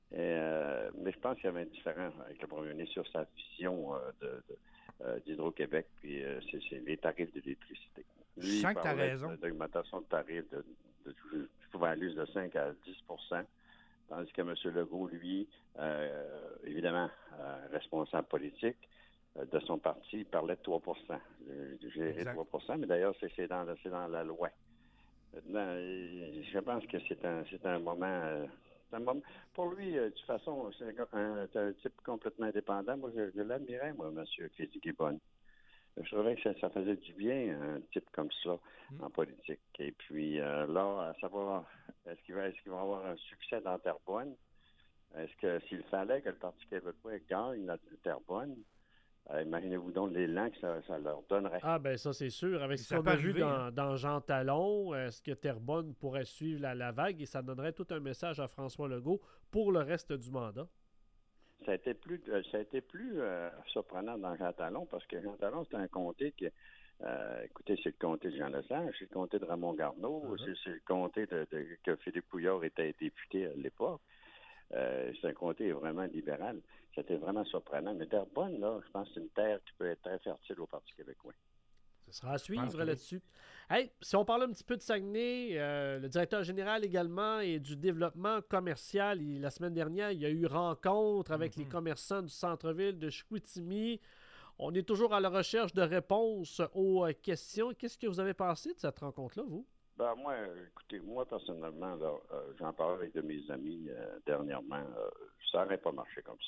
Mais je pense qu'il y avait un différend avec le premier ministre sur sa vision d'Hydro-Québec, puis c'est les tarifs de l'électricité. Lui, je sens que tu as raison. D'augmentation de tarifs de pouvant aller de 5 à 10 %, tandis que M. Legault, lui, évidemment, responsable politique de son parti, parlait de 3 gérer 3 %, mais d'ailleurs, c'est dans la loi. Maintenant, je pense que c'est un moment... pour lui, de toute façon, c'est un type complètement indépendant. Moi, je l'admirais, moi, M. Fitzgibbon. Je trouvais que ça faisait du bien, un type comme ça, en politique. Et puis, là, à savoir, est-ce qu'il va avoir un succès dans Terrebonne? Est-ce que s'il fallait que le Parti québécois gagne la Terrebonne, imaginez-vous donc l'élan que ça leur donnerait. Ah, ben ça, c'est sûr. Avec ce qu'on a vu dans Jean Talon, est-ce que Terrebonne pourrait suivre la vague et ça donnerait tout un message à François Legault pour le reste du mandat? Ça a été plus surprenant dans Jean Talon parce que Jean Talon, c'est un comté qui... écoutez, c'est le comté de Jean Lesage, c'est le comté de Ramon Garneau, c'est le comté que Philippe Couillard était député à l'époque. C'est un comté vraiment libéral. C'était vraiment surprenant. Mais Terrebonne, là, je pense que c'est une terre qui peut être très fertile au Parti québécois. Ce sera à suivre là-dessus. Hey, si on parle un petit peu de Saguenay, le directeur général également et du développement commercial, la semaine dernière, il y a eu rencontre avec les commerçants du centre-ville de Chicoutimi. On est toujours à la recherche de réponses aux questions. Qu'est-ce que vous avez pensé de cette rencontre-là, vous? Ben moi, écoutez, personnellement, là, j'en parlais avec de mes amis dernièrement. Ça n'aurait pas marché comme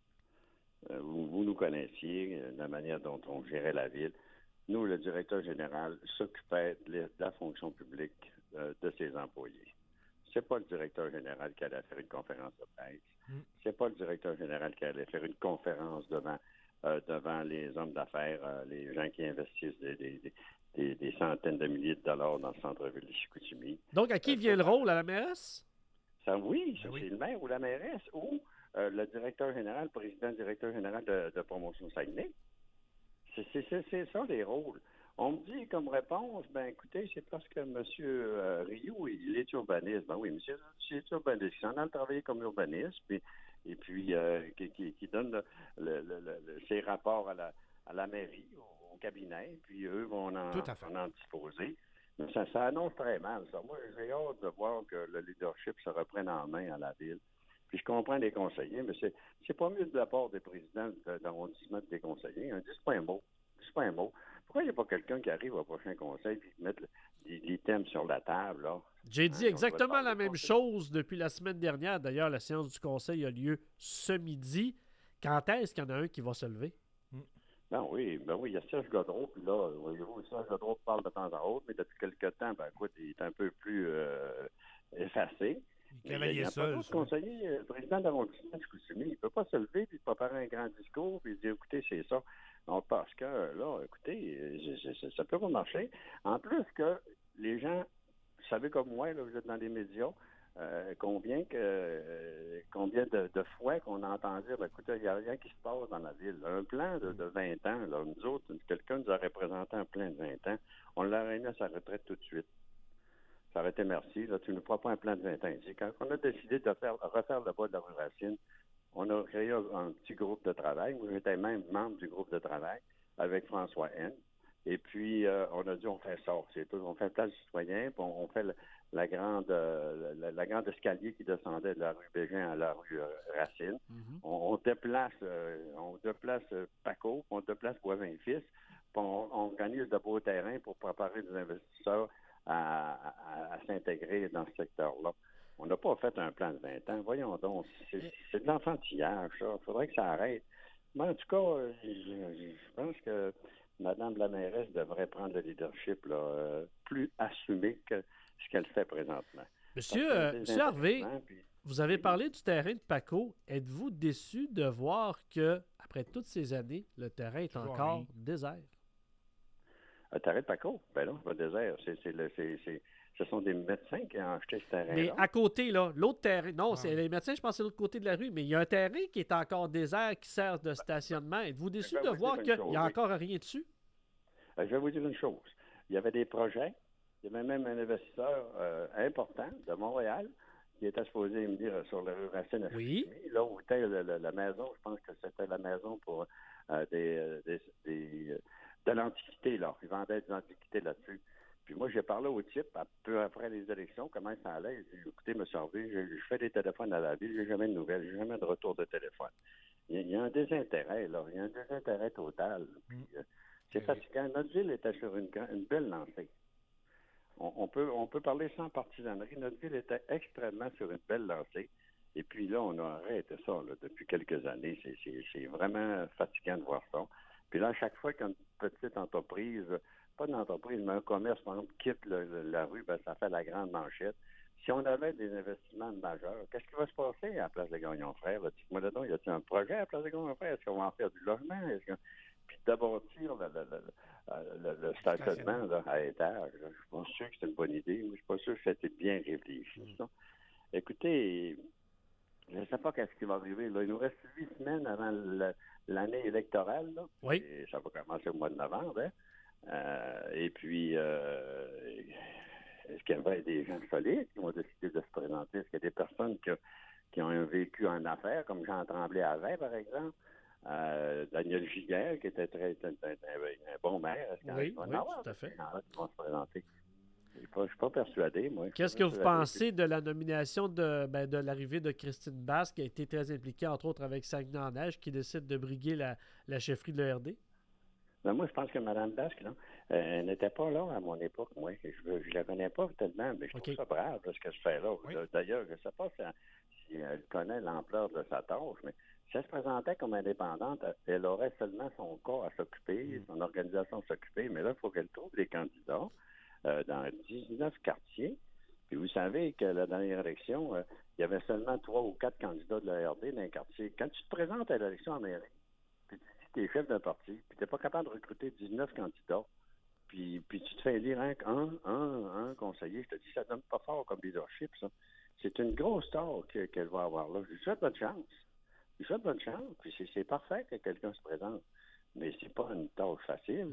ça. Vous nous connaissiez, la manière dont on gérait la ville. Nous, le directeur général s'occupait de la fonction publique de ses employés. C'est pas le directeur général qui allait faire une conférence de presse. C'est pas le directeur général qui allait faire une conférence devant devant les hommes d'affaires, les gens qui investissent des centaines de milliers de dollars dans le centre-ville de Chicoutimi. Donc, à qui vient le rôle? À la mairesse? C'est le maire ou la mairesse ou le directeur général, le président-directeur général de Promotion Saguenay. C'est ça, les rôles. On me dit comme réponse, écoutez, c'est parce que M. Rioux, il est urbaniste. Ben oui, monsieur, c'est urbaniste. Il s'en a travaillé comme urbaniste, et puis qui donne ses rapports à la mairie, au cabinet, puis eux vont en disposer. Mais ça annonce très mal, ça. Moi, j'ai hâte de voir que le leadership se reprenne en main à la ville. Puis je comprends les conseillers, mais c'est pas mieux de la part des présidents d'arrondissement des conseillers. Dis pas un mot. Pourquoi il n'y a pas quelqu'un qui arrive au prochain conseil et qui mette les thèmes sur la table, là? J'ai dit exactement la même chose depuis la semaine dernière. D'ailleurs, la séance du conseil a lieu ce midi. Quand est-ce qu'il y en a un qui va se lever? Ben oui, il y a Serge Godreau, puis là, voyez-vous, Serge Godreau parle de temps en autre, mais depuis quelque temps, il est un peu plus effacé. Il n'y a pas d'autres conseillers. Le président d'arrondissement de Chicoutimi, il ne peut pas se lever puis préparer un grand discours puis dire, écoutez, c'est ça. Donc, parce que, là, écoutez, ça ne peut pas marcher. En plus que les gens, vous savez comme moi, là, vous êtes dans les médias, combien de fois qu'on entend dire, écoutez, il n'y a rien qui se passe dans la ville. Un plan de 20 ans, là, nous autres, quelqu'un nous a représenté un plan de 20 ans, on l'aurait mis à sa retraite tout de suite. Ça aurait été merci. Là, tu ne feras pas un plan de 20 ans ici. Quand on a décidé de refaire le bas de la rue Racine, on a créé un petit groupe de travail. Moi, j'étais même membre du groupe de travail avec François N. Et puis, on a dit, on fait ça. C'est tout. On fait place du citoyen, puis on fait la grande escalier qui descendait de la rue Bégin à la rue Racine. Mm-hmm. On déplace Paco, on déplace Boivin-Fils, puis on organise de beaux terrains pour préparer des investisseurs à s'intégrer dans ce secteur-là. On n'a pas fait un plan de 20 ans. Voyons donc, c'est de l'enfantillage, ça. Il faudrait que ça arrête. Mais en tout cas, je pense que Mme la mairesse devrait prendre le leadership là, plus assumé que ce qu'elle fait présentement. Monsieur Harvey, vous avez parlé du terrain de Paco. Êtes-vous déçu de voir que, après toutes ces années, le terrain est encore désert? Le terrain de Paco? Ben non, c'est pas désert. Ce sont des médecins qui ont acheté ce terrain-là. Mais à côté, là, l'autre terrain... Non, c'est les médecins, je pense que c'est de l'autre côté de la rue, mais il y a un terrain qui est encore désert, qui sert de stationnement. Êtes-vous déçu de voir qu'il n'y a encore rien dessus? Je vais vous dire une chose. Il y avait des projets. Il y avait même un investisseur important de Montréal qui était supposé me dire sur la rue Racine à Chicoutimi. Là où était la maison, je pense que c'était la maison pour de l'Antiquité, là. Ils vendaient de l'Antiquité là-dessus. Puis moi, j'ai parlé au type, peu après les élections, comment ça allait. J'ai dit, écoutez, M. Harvey, je fais des téléphones à la ville, j'ai jamais de nouvelles, j'ai jamais de retour de téléphone. Il y a un désintérêt, là. Il y a un désintérêt total. Puis, c'est fatigant. Notre ville était sur une belle lancée. On peut parler sans partisanerie. Notre ville était extrêmement sur une belle lancée. Et puis là, on a arrêté ça là, depuis quelques années. C'est vraiment fatigant de voir ça. Puis là, à chaque fois qu'une petite entreprise, pas une entreprise, mais un commerce, par exemple, quitte la rue, ça fait la grande manchette. Si on avait des investissements majeurs, qu'est-ce qui va se passer à la place de Gagnon-Frères? Dites-moi donc, y a-t-il un projet à la place de Gagnon-Frères? Est-ce qu'on va en faire du logement? Puis d'abâtir le stationnement là, à étage, je suis pas sûr que c'est une bonne idée. Je suis pas sûr que ça a été bien réfléchi, ça. Écoutez, je ne sais pas qu'est-ce qui va arriver. Là. Il nous reste 8 semaines avant l'année électorale. Là. Oui. Et ça va commencer au mois de novembre. Hein? Et puis, est-ce qu'il y avait des gens solides qui ont décidé de se présenter? Est-ce qu'il y a des personnes qui ont un vécu en affaires, comme Jean Tremblay avait, par exemple? Daniel Giguère, qui était un bon maire. Est-ce qu'il y en a tout à fait. Qui vont se présenter? Je ne suis pas persuadé, moi. Qu'est-ce que vous pensez de la nomination de l'arrivée de Christine Basse, qui a été très impliquée, entre autres, avec Saguenay-en-Neige, qui décide de briguer la chefferie de l'ERD? Ben moi, je pense que Mme Basque, elle n'était pas là à mon époque, moi. Je la connais pas tellement, mais je trouve ça brave, ce qu'elle fait là. Oui. D'ailleurs, je ne sais pas si elle connaît l'ampleur de sa tâche, mais si elle se présentait comme indépendante, elle aurait seulement son corps à s'occuper, son organisation à s'occuper, mais là, il faut qu'elle trouve des candidats dans 19 quartiers. Puis vous savez que la dernière élection, il y avait seulement 3 ou 4 candidats de l'ARD dans un quartier. Quand tu te présentes à l'élection en mairie, puis tu dis tu es chef d'un parti, puis tu n'es pas capable de recruter 19 candidats, puis tu te fais élire un conseiller, je te dis, ça donne pas fort comme leadership, ça. C'est une grosse tâche qu'elle va avoir là. Je lui souhaite bonne chance. Je lui souhaite bonne chance, puis c'est parfait que quelqu'un se présente. Mais c'est pas une tâche facile.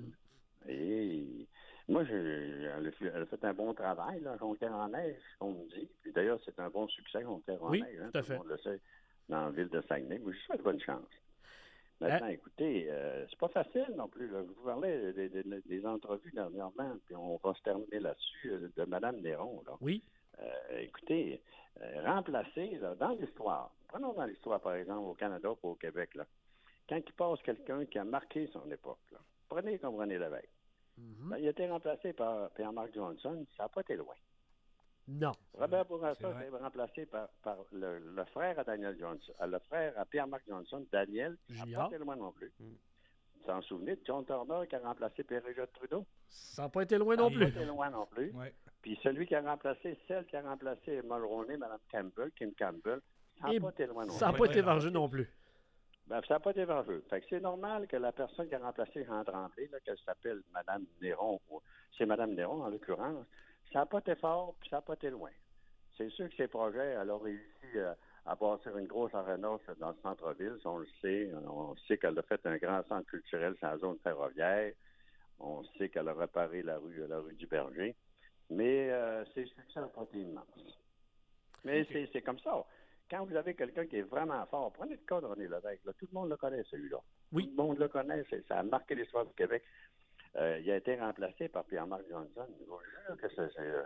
Et moi, elle a fait un bon travail, là, Jonquière-en-Neige, on me dit. Puis d'ailleurs, c'est un bon succès, Jonquière-en-Neige. Oui, tout à fait. Tout le monde le sait dans la ville de Saguenay. Moi, je lui souhaite bonne chance. Maintenant, écoutez, c'est pas facile non plus. Là. Je vous parlais des entrevues dernièrement, puis on va se terminer là-dessus, de Mme Néron. Là. Oui. Écoutez, remplacer, là, dans l'histoire, prenons dans l'histoire, par exemple, au Canada ou au Québec, là, quand il passe quelqu'un qui a marqué son époque, là, prenez comme René Lévesque. Ben, il a été remplacé par Pierre-Marc Johnson, ça n'a pas été loin. Non. Robert Bourassa a été remplacé par le frère à Daniel Johnson, le frère à Pierre-Marc Johnson, Daniel, ça n'a pas été loin non plus. Vous en souvenez de John Turner qui a remplacé Pierre-Éliott Trudeau? Ça n'a pas été loin non plus. Ça n'a pas été loin non plus. Ouais. Puis celui qui a remplacé, celle qui a remplacé Mulroney, Mme Campbell, Kim Campbell, ça n'a pas été loin non plus. Ça n'a pas été vengeux non plus. Ben, ça n'a pas été vengeux. Fait que c'est normal que la personne qui a remplacé Jean Tremblay, là, qu'elle s'appelle Mme Néron, c'est Mme Néron en l'occurrence, ça n'a pas été fort, puis ça n'a pas été loin. C'est sûr que ces projets, elle a réussi à bâtir une grosse aréna dans le centre-ville, on le sait. On sait qu'elle a fait un grand centre culturel sur la zone ferroviaire. On sait qu'elle a réparé la rue du Berger. Mais c'est sûr que ça n'a pas été immense. Mais c'est comme ça. Quand vous avez quelqu'un qui est vraiment fort, prenez le cas de René Lévesque. Là, tout le monde le connaît, celui-là. Oui. Tout le monde le connaît. Ça a marqué l'histoire du Québec. Il a été remplacé par Pierre-Marc Johnson. Je vous jure que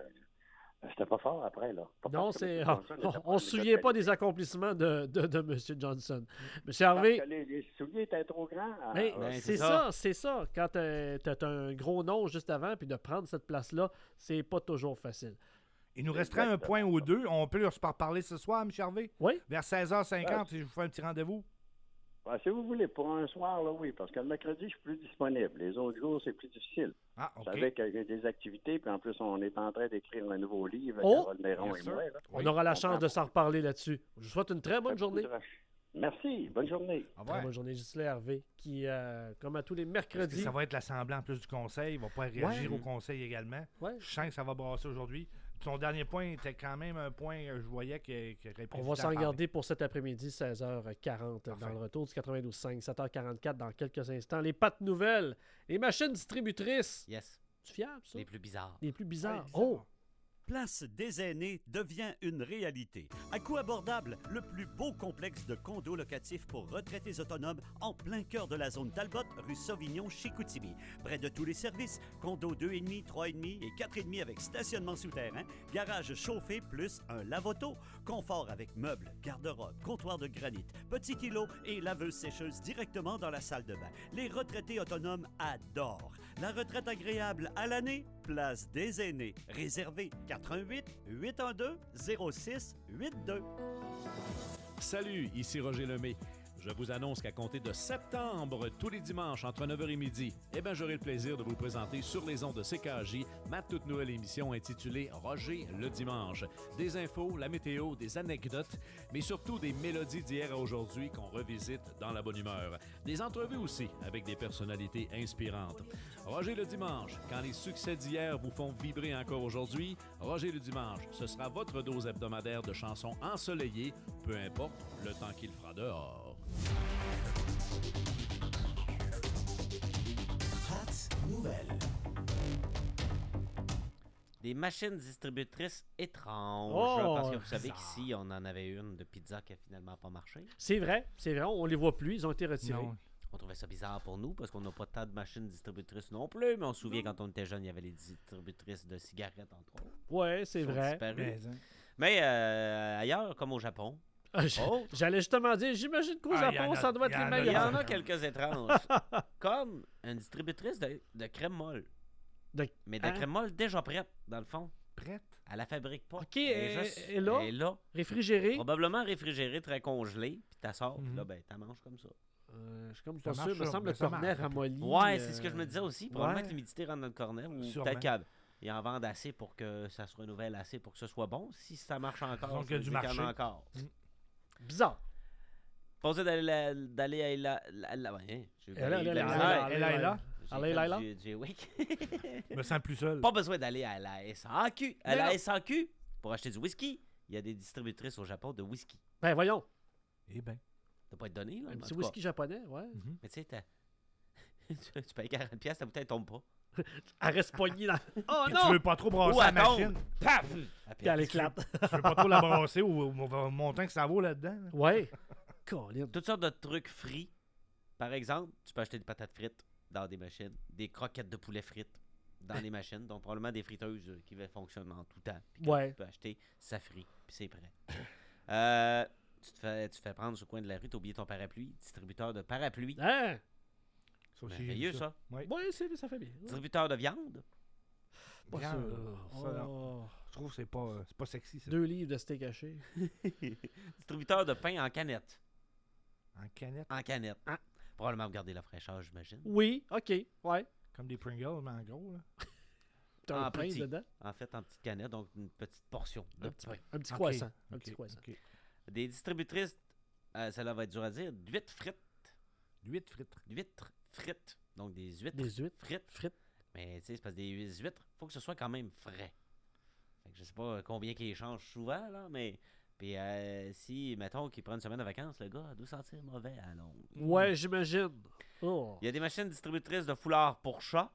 c'était pas fort après, là. Non, on ne se souvient pas des accomplissements de M. Johnson. M. Harvey. Parce que les souliers étaient trop grands. C'est ça. Quand tu as un gros nom juste avant, puis de prendre cette place-là, c'est pas toujours facile. Il nous resterait un point ou deux. On peut leur parler ce soir, M. Harvey? Oui. Vers 16h50, si je vous fais un petit rendez-vous. Ben, si vous voulez, pour un soir, là, oui, parce que le mercredi, je suis plus disponible. Les autres jours, c'est plus difficile. Ah, OK. Vous savez qu'il y a des activités, puis en plus, on est en train d'écrire un nouveau livre, Carole Néron et moi. Là. On aura la chance de s'en reparler là-dessus. Je vous souhaite une très bonne journée. Merci. Bonne journée. Au revoir. Très bonne journée, Ghislain Hervé, qui, comme à tous les mercredis... Ça va être l'Assemblée en plus du Conseil. Il va pouvoir réagir au Conseil également. Ouais. Je sens que ça va brasser aujourd'hui. Son dernier point était quand même un point, je voyais, qui on va s'en garder pour cet après-midi, 16h40, dans le retour du 92.5, 7h44 dans quelques instants. Les pattes nouvelles, les machines distributrices. Yes. C'est fiable, ça? Les plus bizarres. Les plus bizarres. Ouais, oh! Place des Aînés devient une réalité. À coût abordable, le plus beau complexe de condos locatifs pour retraités autonomes en plein cœur de la zone Talbot, rue Sauvignon, Chicoutimi. Près de tous les services, condos 2,5, 3,5 et 4,5 avec stationnement souterrain, garage chauffé plus un lave-auto, confort avec meubles, garde-robe, comptoir de granit, petit îlot et laveuse sécheuse directement dans la salle de bain. Les retraités autonomes adorent. La retraite agréable à l'année, Place des Aînés. Réservé 88 812 06 82. Salut, ici Roger Lemay. Je vous annonce qu'à compter de septembre, tous les dimanches entre 9h et midi, j'aurai le plaisir de vous présenter sur les ondes de CKJ ma toute nouvelle émission intitulée Roger le dimanche. Des infos, la météo, des anecdotes, mais surtout des mélodies d'hier à aujourd'hui qu'on revisite dans la bonne humeur. Des entrevues aussi avec des personnalités inspirantes. Roger le dimanche, quand les succès d'hier vous font vibrer encore aujourd'hui, Roger le dimanche, ce sera votre dose hebdomadaire de chansons ensoleillées, peu importe le temps qu'il fera dehors. Nouvelle. Des machines distributrices étranges. Oh, parce que vous savez qu'ici, on en avait une de pizza qui a finalement pas marché. C'est vrai, on les voit plus, ils ont été retirés. Non. On trouvait ça bizarre pour nous parce qu'on n'a pas tant de machines distributrices non plus, mais on se souvient quand on était jeune, il y avait les distributrices de cigarettes entre autres. Ouais, c'est vrai. Mais ailleurs, comme au Japon. J'allais justement dire, j'imagine qu'au Japon, ça doit être les meilleurs. Il y en a quelques étranges. Comme une distributrice de crème molle. Mais de crème molle déjà prête, dans le fond. Prête? Elle la fabrique pas. OK, elle est là? Réfrigérée? Probablement réfrigérée, très congelée. Puis tu sors, puis là, t'as manges comme ça. Je suis comme pas sûr, il me semble le cornet ramolli. Ouais, c'est ce que je me disais aussi. Probablement que l'humidité rentre dans le cornet. Ou peut-être qu'ils en vendent assez pour que ça se renouvelle assez pour que ce soit bon. Si ça marche encore, ça veut dire qu'il y en a encore. Bizarre. Pensez d'aller à Laila. J'ai Wick. Je me sens plus seul. Pas besoin d'aller à la SAQ. À la SAQ, pour acheter du whisky, il y a des distributrices au Japon de whisky. Ben voyons. Eh ben. Ça doit pas être donné, là. Un petit whisky japonais, ouais. Mais tu sais, tu payes 40$, ta bouteille tombe pas. Elle reste poignée dans... Oh Puis non! tu veux pas trop brasser la machine. Paf! Puis elle éclate. Tu veux pas trop la brasser au montant que ça vaut là-dedans. Là. Ouais. Toutes sortes de trucs frits. Par exemple, tu peux acheter des patates frites dans des machines, des croquettes de poulet frites dans des machines, donc probablement des friteuses qui fonctionnent en tout temps. Puis tu peux acheter, ça frit, puis c'est prêt. Tu te fais prendre sur le coin de la rue, t'as oublié ton parapluie, distributeur de parapluie. Hein? C'est merveilleux, ça. Oui, ça fait bien. Distributeur de viande. Pas ça, je trouve que c'est pas sexy. Ça. 2 livres de steak haché. Distributeur de pain en canette. En canette? En canette. Ah. Probablement garder la fraîcheur, j'imagine. Oui, OK, ouais. Comme des Pringles, mais en gros. Là. T'as un pain dedans? En fait, en petite canette, donc une petite portion de petit pain. Un petit okay. croissant. Un okay. petit croissant. Okay. Des distributrices, celle-là va être dur à dire, d'huîtres frites. D'huîtres frites. D'huîtres frites. Donc des huîtres. Des huîtres frites. Mais tu sais, c'est parce que des huîtres, il faut que ce soit quand même frais. Fait que je sais pas combien qu'ils changent souvent, là, mais... Puis si, mettons, qu'il prend une semaine de vacances, le gars doit sentir mauvais à longue. Ouais, j'imagine. Oh. Il y a des machines distributrices de foulards pour chat.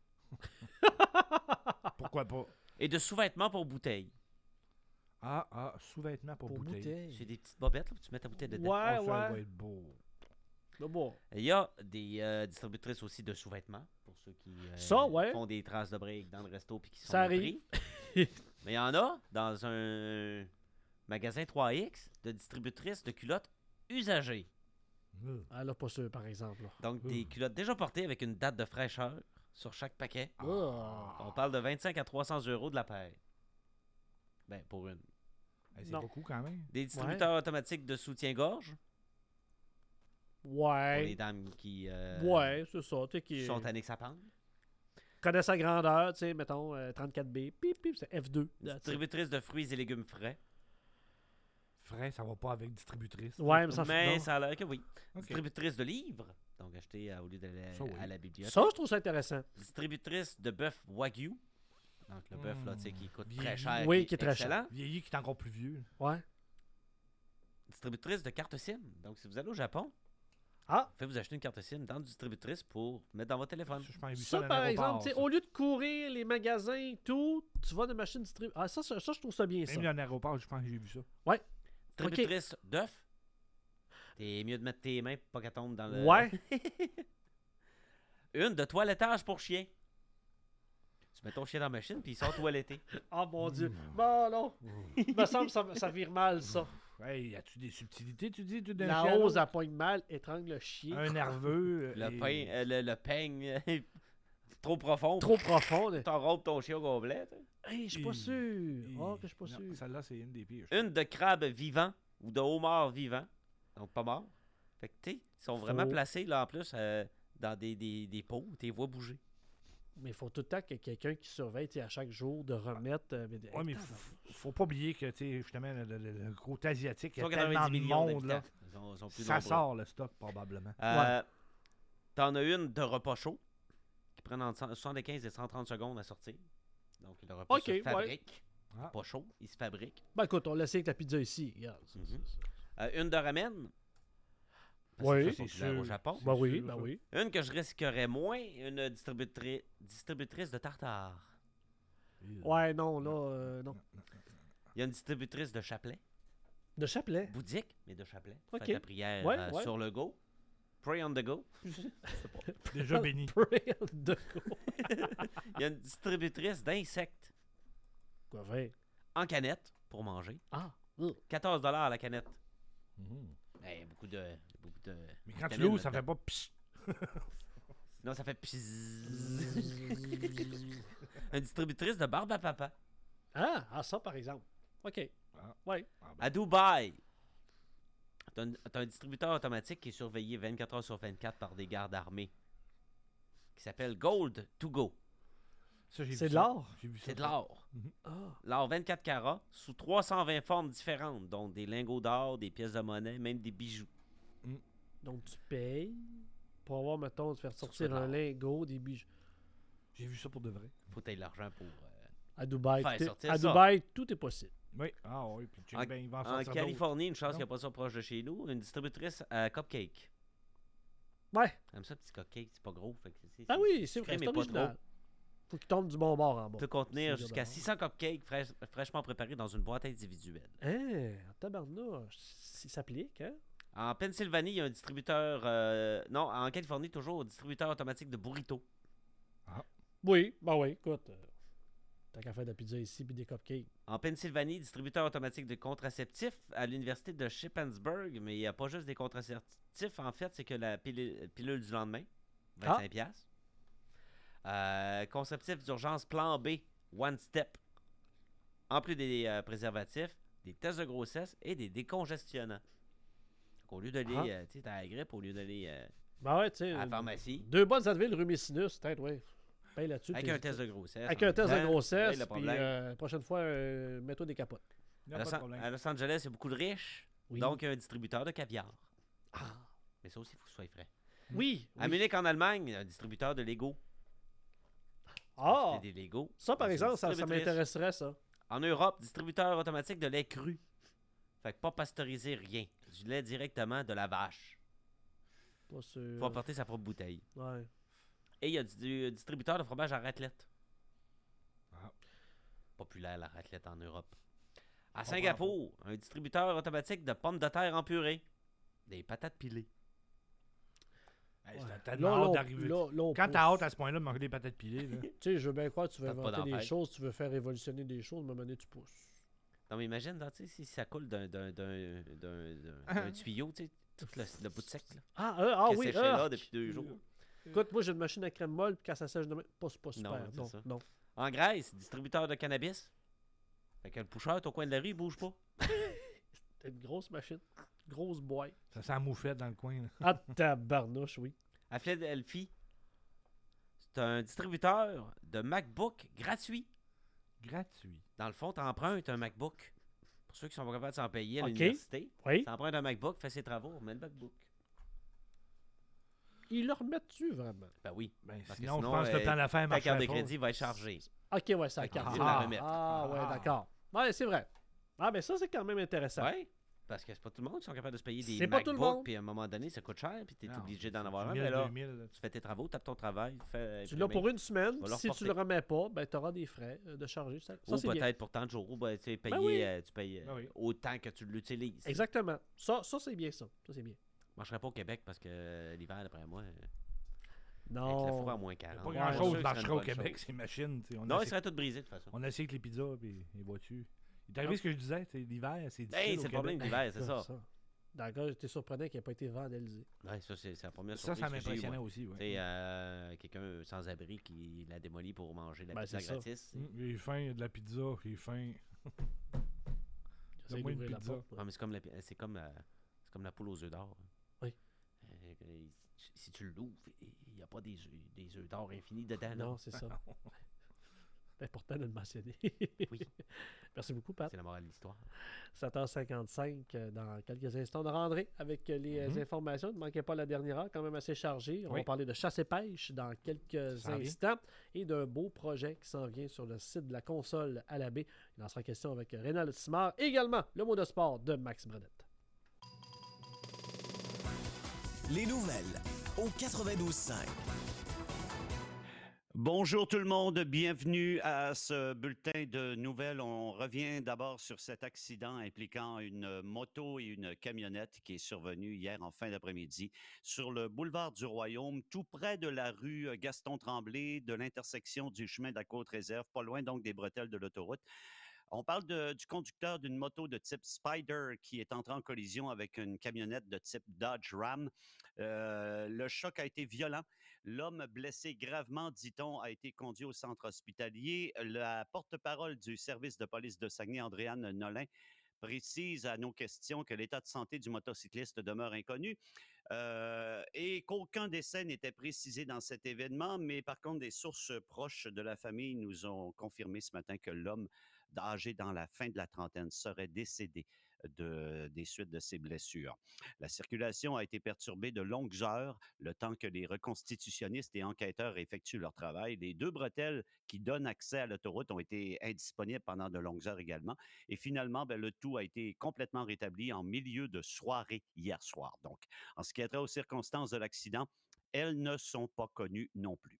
Pourquoi pas? Et de sous-vêtements pour bouteilles. Sous-vêtements pour bouteilles. C'est des petites bobettes, là, où tu mets ta bouteille dedans. Ouais, ouais. Ça va être beau. Bon. Il y a des distributrices aussi de sous-vêtements, pour ceux qui font des traces de break dans le resto puis qui sont arrive. Mais il y en a dans un magasin 3X de distributrices de culottes usagées. Ah là, pas sûr, par exemple. Là. Donc, des culottes déjà portées avec une date de fraîcheur sur chaque paquet. On parle de 25 à 300 € de la paire. Ben, pour une. C'est beaucoup quand même. Des distributeurs automatiques de soutien-gorge. Ouais. Pour les dames qui c'est ça. Qui sont tannées que ça pende. Connaissent sa grandeur, tu sais, mettons 34B. Pip, c'est F2. Distributrice de fruits et légumes frais. Frais, ça va pas avec distributrice. Ouais, mais ça a l'air que oui. Okay. Distributrice de livres, donc acheter au lieu d'aller à la bibliothèque. Ça, je trouve ça intéressant. Distributrice de bœuf Wagyu. Donc le bœuf, là, tu sais, qui coûte très cher. Oui, qui est très cher. Vieilli, qui est encore plus vieux. Ouais. Distributrice de carte SIM. Donc, si vous allez au Japon, faites-vous acheter une carte SIM dans une distributrice pour mettre dans votre téléphone. Ça par exemple, au lieu de courir les magasins et tout, tu vas dans une machine distributrice. Ah, ça, je trouve ça bien, ça. Même dans l'aéroport, je pense que j'ai vu ça. Ouais. Distributrice d'œufs. T'es mieux de mettre tes mains pour pas qu'elles tombent dans le... Ouais. Une de toilettage pour chien. Tu mets ton chien dans la machine puis il sort toiletter. Oh mon Dieu. Bon, non. Il me semble que ça vire mal, ça. Hey, y a-tu des subtilités, tu dis? La hausse, elle pogne mal, étrangle le chien. Un nerveux. Le peigne trop profond. Trop profond. T'enrobes ton chien au complet. Hey, je suis pas sûr. Je suis pas sûr. Celle-là, c'est une des pires. Une de crabe vivant ou de homard vivant. Donc, pas mort. Fait que, tu sais, ils sont vraiment placés, là, en plus, dans des pots où tu les vois bouger. Mais il faut tout le temps qu'il y ait quelqu'un qui surveille à chaque jour de remettre. Oui, mais il faut pas oublier que justement le côté asiatique, il y a tellement de monde. Là, ça sort le stock probablement. T'en as une de repas chaud qui prennent entre 75 et 130 secondes à sortir. Donc le repas se fabrique. Pas chaud, il se fabrique. Ben écoute, on l'a essayé avec la pizza ici. Regarde, une de ramen. Oui, c'est sûr. Au Japon. Ben oui. Une que je risquerais moins, une distributrice de tartare. Ouais, non, là, non. Il y a une distributrice de chapelet. De chapelet? Bouddhique, mais de chapelet. OK. Faites la prière sur le go. Pray on the go. Déjà béni. Pray on the go. Il y a une distributrice d'insectes. Quoi faire? En canette, pour manger. 14 $ la canette. Hey, beaucoup de mais quand tu l'ouvres, ça fait pas psh. Non, ça fait psh. Une distributrice de barbe à papa. Ça par exemple. OK. Ouais. À Dubaï, t'as un distributeur automatique qui est surveillé 24 heures sur 24 par des gardes armés qui s'appelle Gold to Go. C'est de l'or? C'est de l'or. L'or 24 carats sous 320 formes différentes, donc des lingots d'or, des pièces de monnaie, même des bijoux. Donc, tu payes pour avoir, mettons, de faire sortir $100. un lingot, des bijoux. J'ai vu ça pour de vrai. Faut que t'aies l'argent pour À Dubaï, faire sortir à ça. Dubaï, tout est possible. Oui. Ah oui, puis check En, bien, il va en en sortir Californie, une chance Non. qu'il n'y a pas ça proche de chez nous, une distributrice à cupcake. Ouais. Comme ça, petit cupcake, c'est pas gros. Fait que Ah oui, c'est vrai, sucré, c'est mais pas original. trop. Faut qu'il tombe du bon bord en bas. Peut contenir C'est jusqu'à bien 600 cupcakes fraîchement préparés dans une boîte individuelle. Hein, tabarnouche, ça s'applique, hein? En Pennsylvanie, il y a un distributeur... non, en Californie, toujours, un distributeur automatique de burritos. Oui, ben oui, écoute. T'as qu'à faire de la pizza ici puis des cupcakes. En Pennsylvanie, distributeur automatique de contraceptifs à l'université de Shippensburg, mais il n'y a pas juste des contraceptifs, en fait, c'est que la pilule du lendemain, 25 piastres. Conceptif d'urgence plan B, One Step. En plus des préservatifs, des tests de grossesse et des décongestionnants. Donc, au lieu d'aller, tu sais, t'as la grippe, au lieu d'aller Ben ouais, tu sais. à la pharmacie. 2 bonnes Advil, Rumicinus, peut-être, ouais. Paye là-dessus. Avec un test de grossesse. Avec un test de grossesse, le puis problème. prochaine fois, mets-toi des capotes. À Los Angeles, il y a beaucoup de riches. Oui. Donc, un distributeur de caviar. Mais ça aussi, il faut que ce soit frais. Oui. À Munich, en Allemagne, un distributeur de Lego. Ah! Des Lego. Ça, par Donc, exemple, une ça distributrice. m'intéresserait, ça. En Europe, distributeur automatique de lait cru. Fait que pas pasteuriser, rien. Du lait directement de la vache. Pas sûr. Faut apporter sa propre bouteille. Ouais. Et il y a du distributeur de fromage à raclette. Populaire, la raclette en Europe. À Singapour, un distributeur automatique de pommes de terre en purée. Des patates pilées. Hey, c'est tellement hâte d'arriver. Quand t'as hâte à ce point-là de manger des patates pilées. Là. Tu sais, je veux bien croire que tu veux T'as pas inventer des d'enfer. choses, tu veux faire révolutionner des choses, mais à un moment donné, tu pousses. Non, mais imagine, là, tu sais, si ça coule d'un tuyau, tu sais, tout le bout de sec, là. Qui a Oui. séché là depuis 2 jours. Écoute, moi, j'ai une machine à crème molle, puis quand ça sèche demain, pas super. Non, Non, c'est ça. non. En Grèce, distributeur de cannabis. Fait que le pusher, au coin de la rue, il bouge pas. T'as une grosse machine, grosse boîte. Ça sent moufette dans le coin. Là. Ah, tabarnouche, oui. À Philadelphie, c'est un distributeur de MacBook gratuit. Gratuit. Dans le fond, t'empruntes un MacBook. Pour ceux qui sont pas capables de s'en payer à OK. l'université, Oui. t'empruntes un MacBook, fais ses travaux, mets le MacBook. Ils le remettent-tu vraiment? Ben oui. Parce sinon, je pense que le plan d'affaires ta marcherait carte de pas. crédit va être chargée. OK, ouais, ça carte. Ils la remettent. Ouais, d'accord. Ouais, c'est vrai. Ah, ben ça, c'est quand même intéressant. Ouais. Parce que c'est pas tout le monde qui sont capables de se payer des C'est pas tout le MacBooks, monde. puis à un moment donné, ça coûte cher, puis t'es Non, obligé d'en avoir un. 1000, Mais là, 2000. tu fais tes travaux, tapes ton travail, Tu l'as pour une semaine. vas le Si tu le remets pas, ben tu auras des frais de charger. Ça, Ou c'est bien. peut-être pour tant de jours, ben, tu sais, payer, oui. tu payes Ben oui. autant que tu l'utilises. Exactement. Ça c'est bien, ça. Ça, c'est bien. Je marcherai pas au Québec parce que l'hiver, d'après moi, avec Non. le four à moins 40. Pas c'est grand-chose sûr que ce serait marcherait une au bonne Québec, chose. ces machines. On Non, essaie- ils seraient toutes brisées de toute façon. On essaie avec les pizzas et les voitures. Il est arrivé ce que je disais, c'est l'hiver, c'est difficile. Hey, au c'est le Québec. problème de l'hiver, c'est ça. D'accord, j'étais surprenant qu'il n'ait pas été vandalisé. Ouais, ça, c'est la première Ça, surprise ça que j'ai eue, m'impressionnait moi. aussi, ouais. Tu sais, quelqu'un sans-abri qui l'a démoli pour manger la Ben, pizza c'est ça. gratis. J'ai faim, il y a de la pizza, j'ai faim. J'essaie Donne-moi une d'ouvrir la pizza. porte, là. Ah, mais c'est comme la poule aux œufs d'or. Oui. Si tu l'ouvres, il n'y a pas des œufs d'or infinis dedans. là. Non, c'est ça. C'est important de le mentionner. Oui. Merci beaucoup, Pat. C'est la morale de l'histoire. 7h55, dans quelques instants, on aura André avec les informations. Ne manquez pas la dernière heure, quand même assez chargée. On va parler de chasse et pêche dans quelques instants et d'un beau projet qui s'en vient sur le site de la console à la baie. Il en sera question avec Rénal Simard. Également, le mot de sport de Max Bredette. Les nouvelles au 92.5. Bonjour tout le monde, bienvenue à ce bulletin de nouvelles. On revient d'abord sur cet accident impliquant une moto et une camionnette qui est survenu hier en fin d'après-midi sur le boulevard du Royaume, tout près de la rue Gaston-Tremblay, de l'intersection du chemin de la Côte-Réserve, pas loin donc des bretelles de l'autoroute. On parle du conducteur d'une moto de type Spider qui est entré en collision avec une camionnette de type Dodge Ram. Le choc a été violent. L'homme blessé gravement, dit-on, a été conduit au centre hospitalier. La porte-parole du service de police de Saguenay, Andréane Nolin, précise à nos questions que l'état de santé du motocycliste demeure inconnu et qu'aucun décès n'était précisé dans cet événement. Mais par contre, des sources proches de la famille nous ont confirmé ce matin que l'homme âgé dans la fin de la trentaine serait décédé des suites de ses blessures. La circulation a été perturbée de longues heures, le temps que les reconstitutionnistes et enquêteurs effectuent leur travail. Les 2 bretelles qui donnent accès à l'autoroute ont été indisponibles pendant de longues heures également. Et finalement, le tout a été complètement rétabli en milieu de soirée hier soir. Donc, en ce qui a trait aux circonstances de l'accident, elles ne sont pas connues non plus.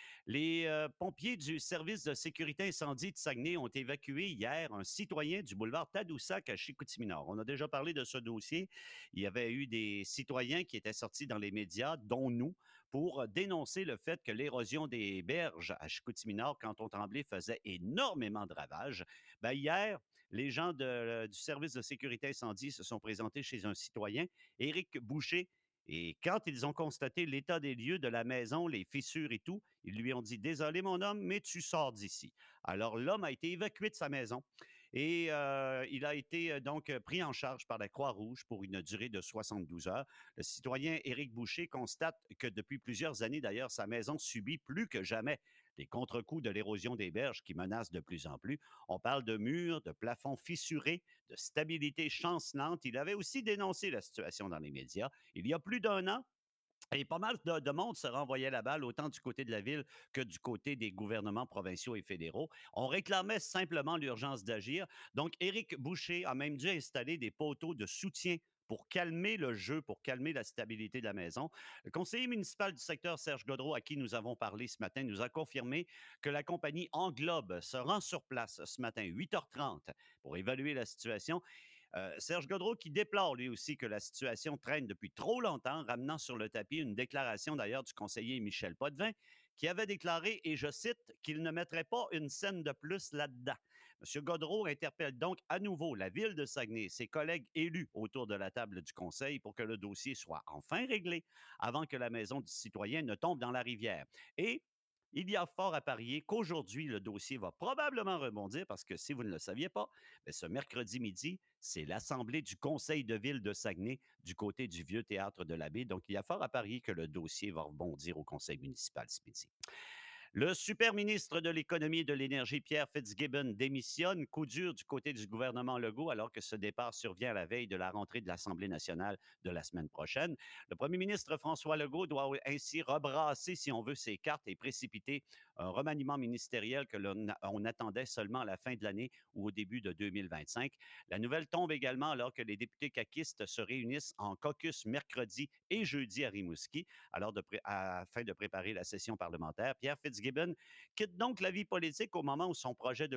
Les pompiers du service de sécurité incendie de Saguenay ont évacué hier un citoyen du boulevard Tadoussac à Chicoutimi-Nord. On a déjà parlé de ce dossier. Il y avait eu des citoyens qui étaient sortis dans les médias, dont nous, pour dénoncer le fait que l'érosion des berges à Chicoutimi-Nord, Canton-Tremblay, faisait énormément de ravages. Hier, les gens du service de sécurité incendie se sont présentés chez un citoyen, Éric Boucher. Et quand ils ont constaté l'état des lieux de la maison, les fissures et tout, ils lui ont dit « Désolé, mon homme, mais tu sors d'ici ». Alors, l'homme a été évacué de sa maison et il a été donc pris en charge par la Croix-Rouge pour une durée de 72 heures. Le citoyen Éric Boucher constate que depuis plusieurs années, d'ailleurs, sa maison subit plus que jamais les contre-coups de l'érosion des berges qui menacent de plus en plus. On parle de murs, de plafonds fissurés, de stabilité chancelante. Il avait aussi dénoncé la situation dans les médias. Il y a plus d'1 an, et pas mal de monde se renvoyait la balle, autant du côté de la ville que du côté des gouvernements provinciaux et fédéraux. On réclamait simplement l'urgence d'agir. Donc, Éric Boucher a même dû installer des poteaux de soutien pour calmer le jeu, pour calmer la stabilité de la maison. Le conseiller municipal du secteur, Serge Gaudreau, à qui nous avons parlé ce matin, nous a confirmé que la compagnie Englobe se rend sur place ce matin, 8h30, pour évaluer la situation. Serge Gaudreau qui déplore lui aussi que la situation traîne depuis trop longtemps, ramenant sur le tapis une déclaration d'ailleurs du conseiller Michel Potvin, qui avait déclaré, et je cite, qu'il ne mettrait pas une scène de plus là-dedans. M. Gaudreau interpelle donc à nouveau la ville de Saguenay, ses collègues élus autour de la table du conseil pour que le dossier soit enfin réglé avant que la maison du citoyen ne tombe dans la rivière. Et il y a fort à parier qu'aujourd'hui, le dossier va probablement rebondir parce que si vous ne le saviez pas, ce mercredi midi, c'est l'Assemblée du Conseil de ville de Saguenay du côté du Vieux Théâtre de la Baie. Donc, il y a fort à parier que le dossier va rebondir au Conseil municipal ce midi. Le super ministre de l'Économie et de l'Énergie, Pierre Fitzgibbon, démissionne. Coup dur du côté du gouvernement Legault, alors que ce départ survient à la veille de la rentrée de l'Assemblée nationale de la semaine prochaine. Le premier ministre François Legault doit ainsi rebrasser, si on veut, ses cartes et précipiter un remaniement ministériel que l'on attendait seulement à la fin de l'année ou au début de 2025. La nouvelle tombe également alors que les députés caquistes se réunissent en caucus mercredi et jeudi à Rimouski, afin de préparer la session parlementaire. Pierre Fitzgibbon quitte donc la vie politique au moment où son projet de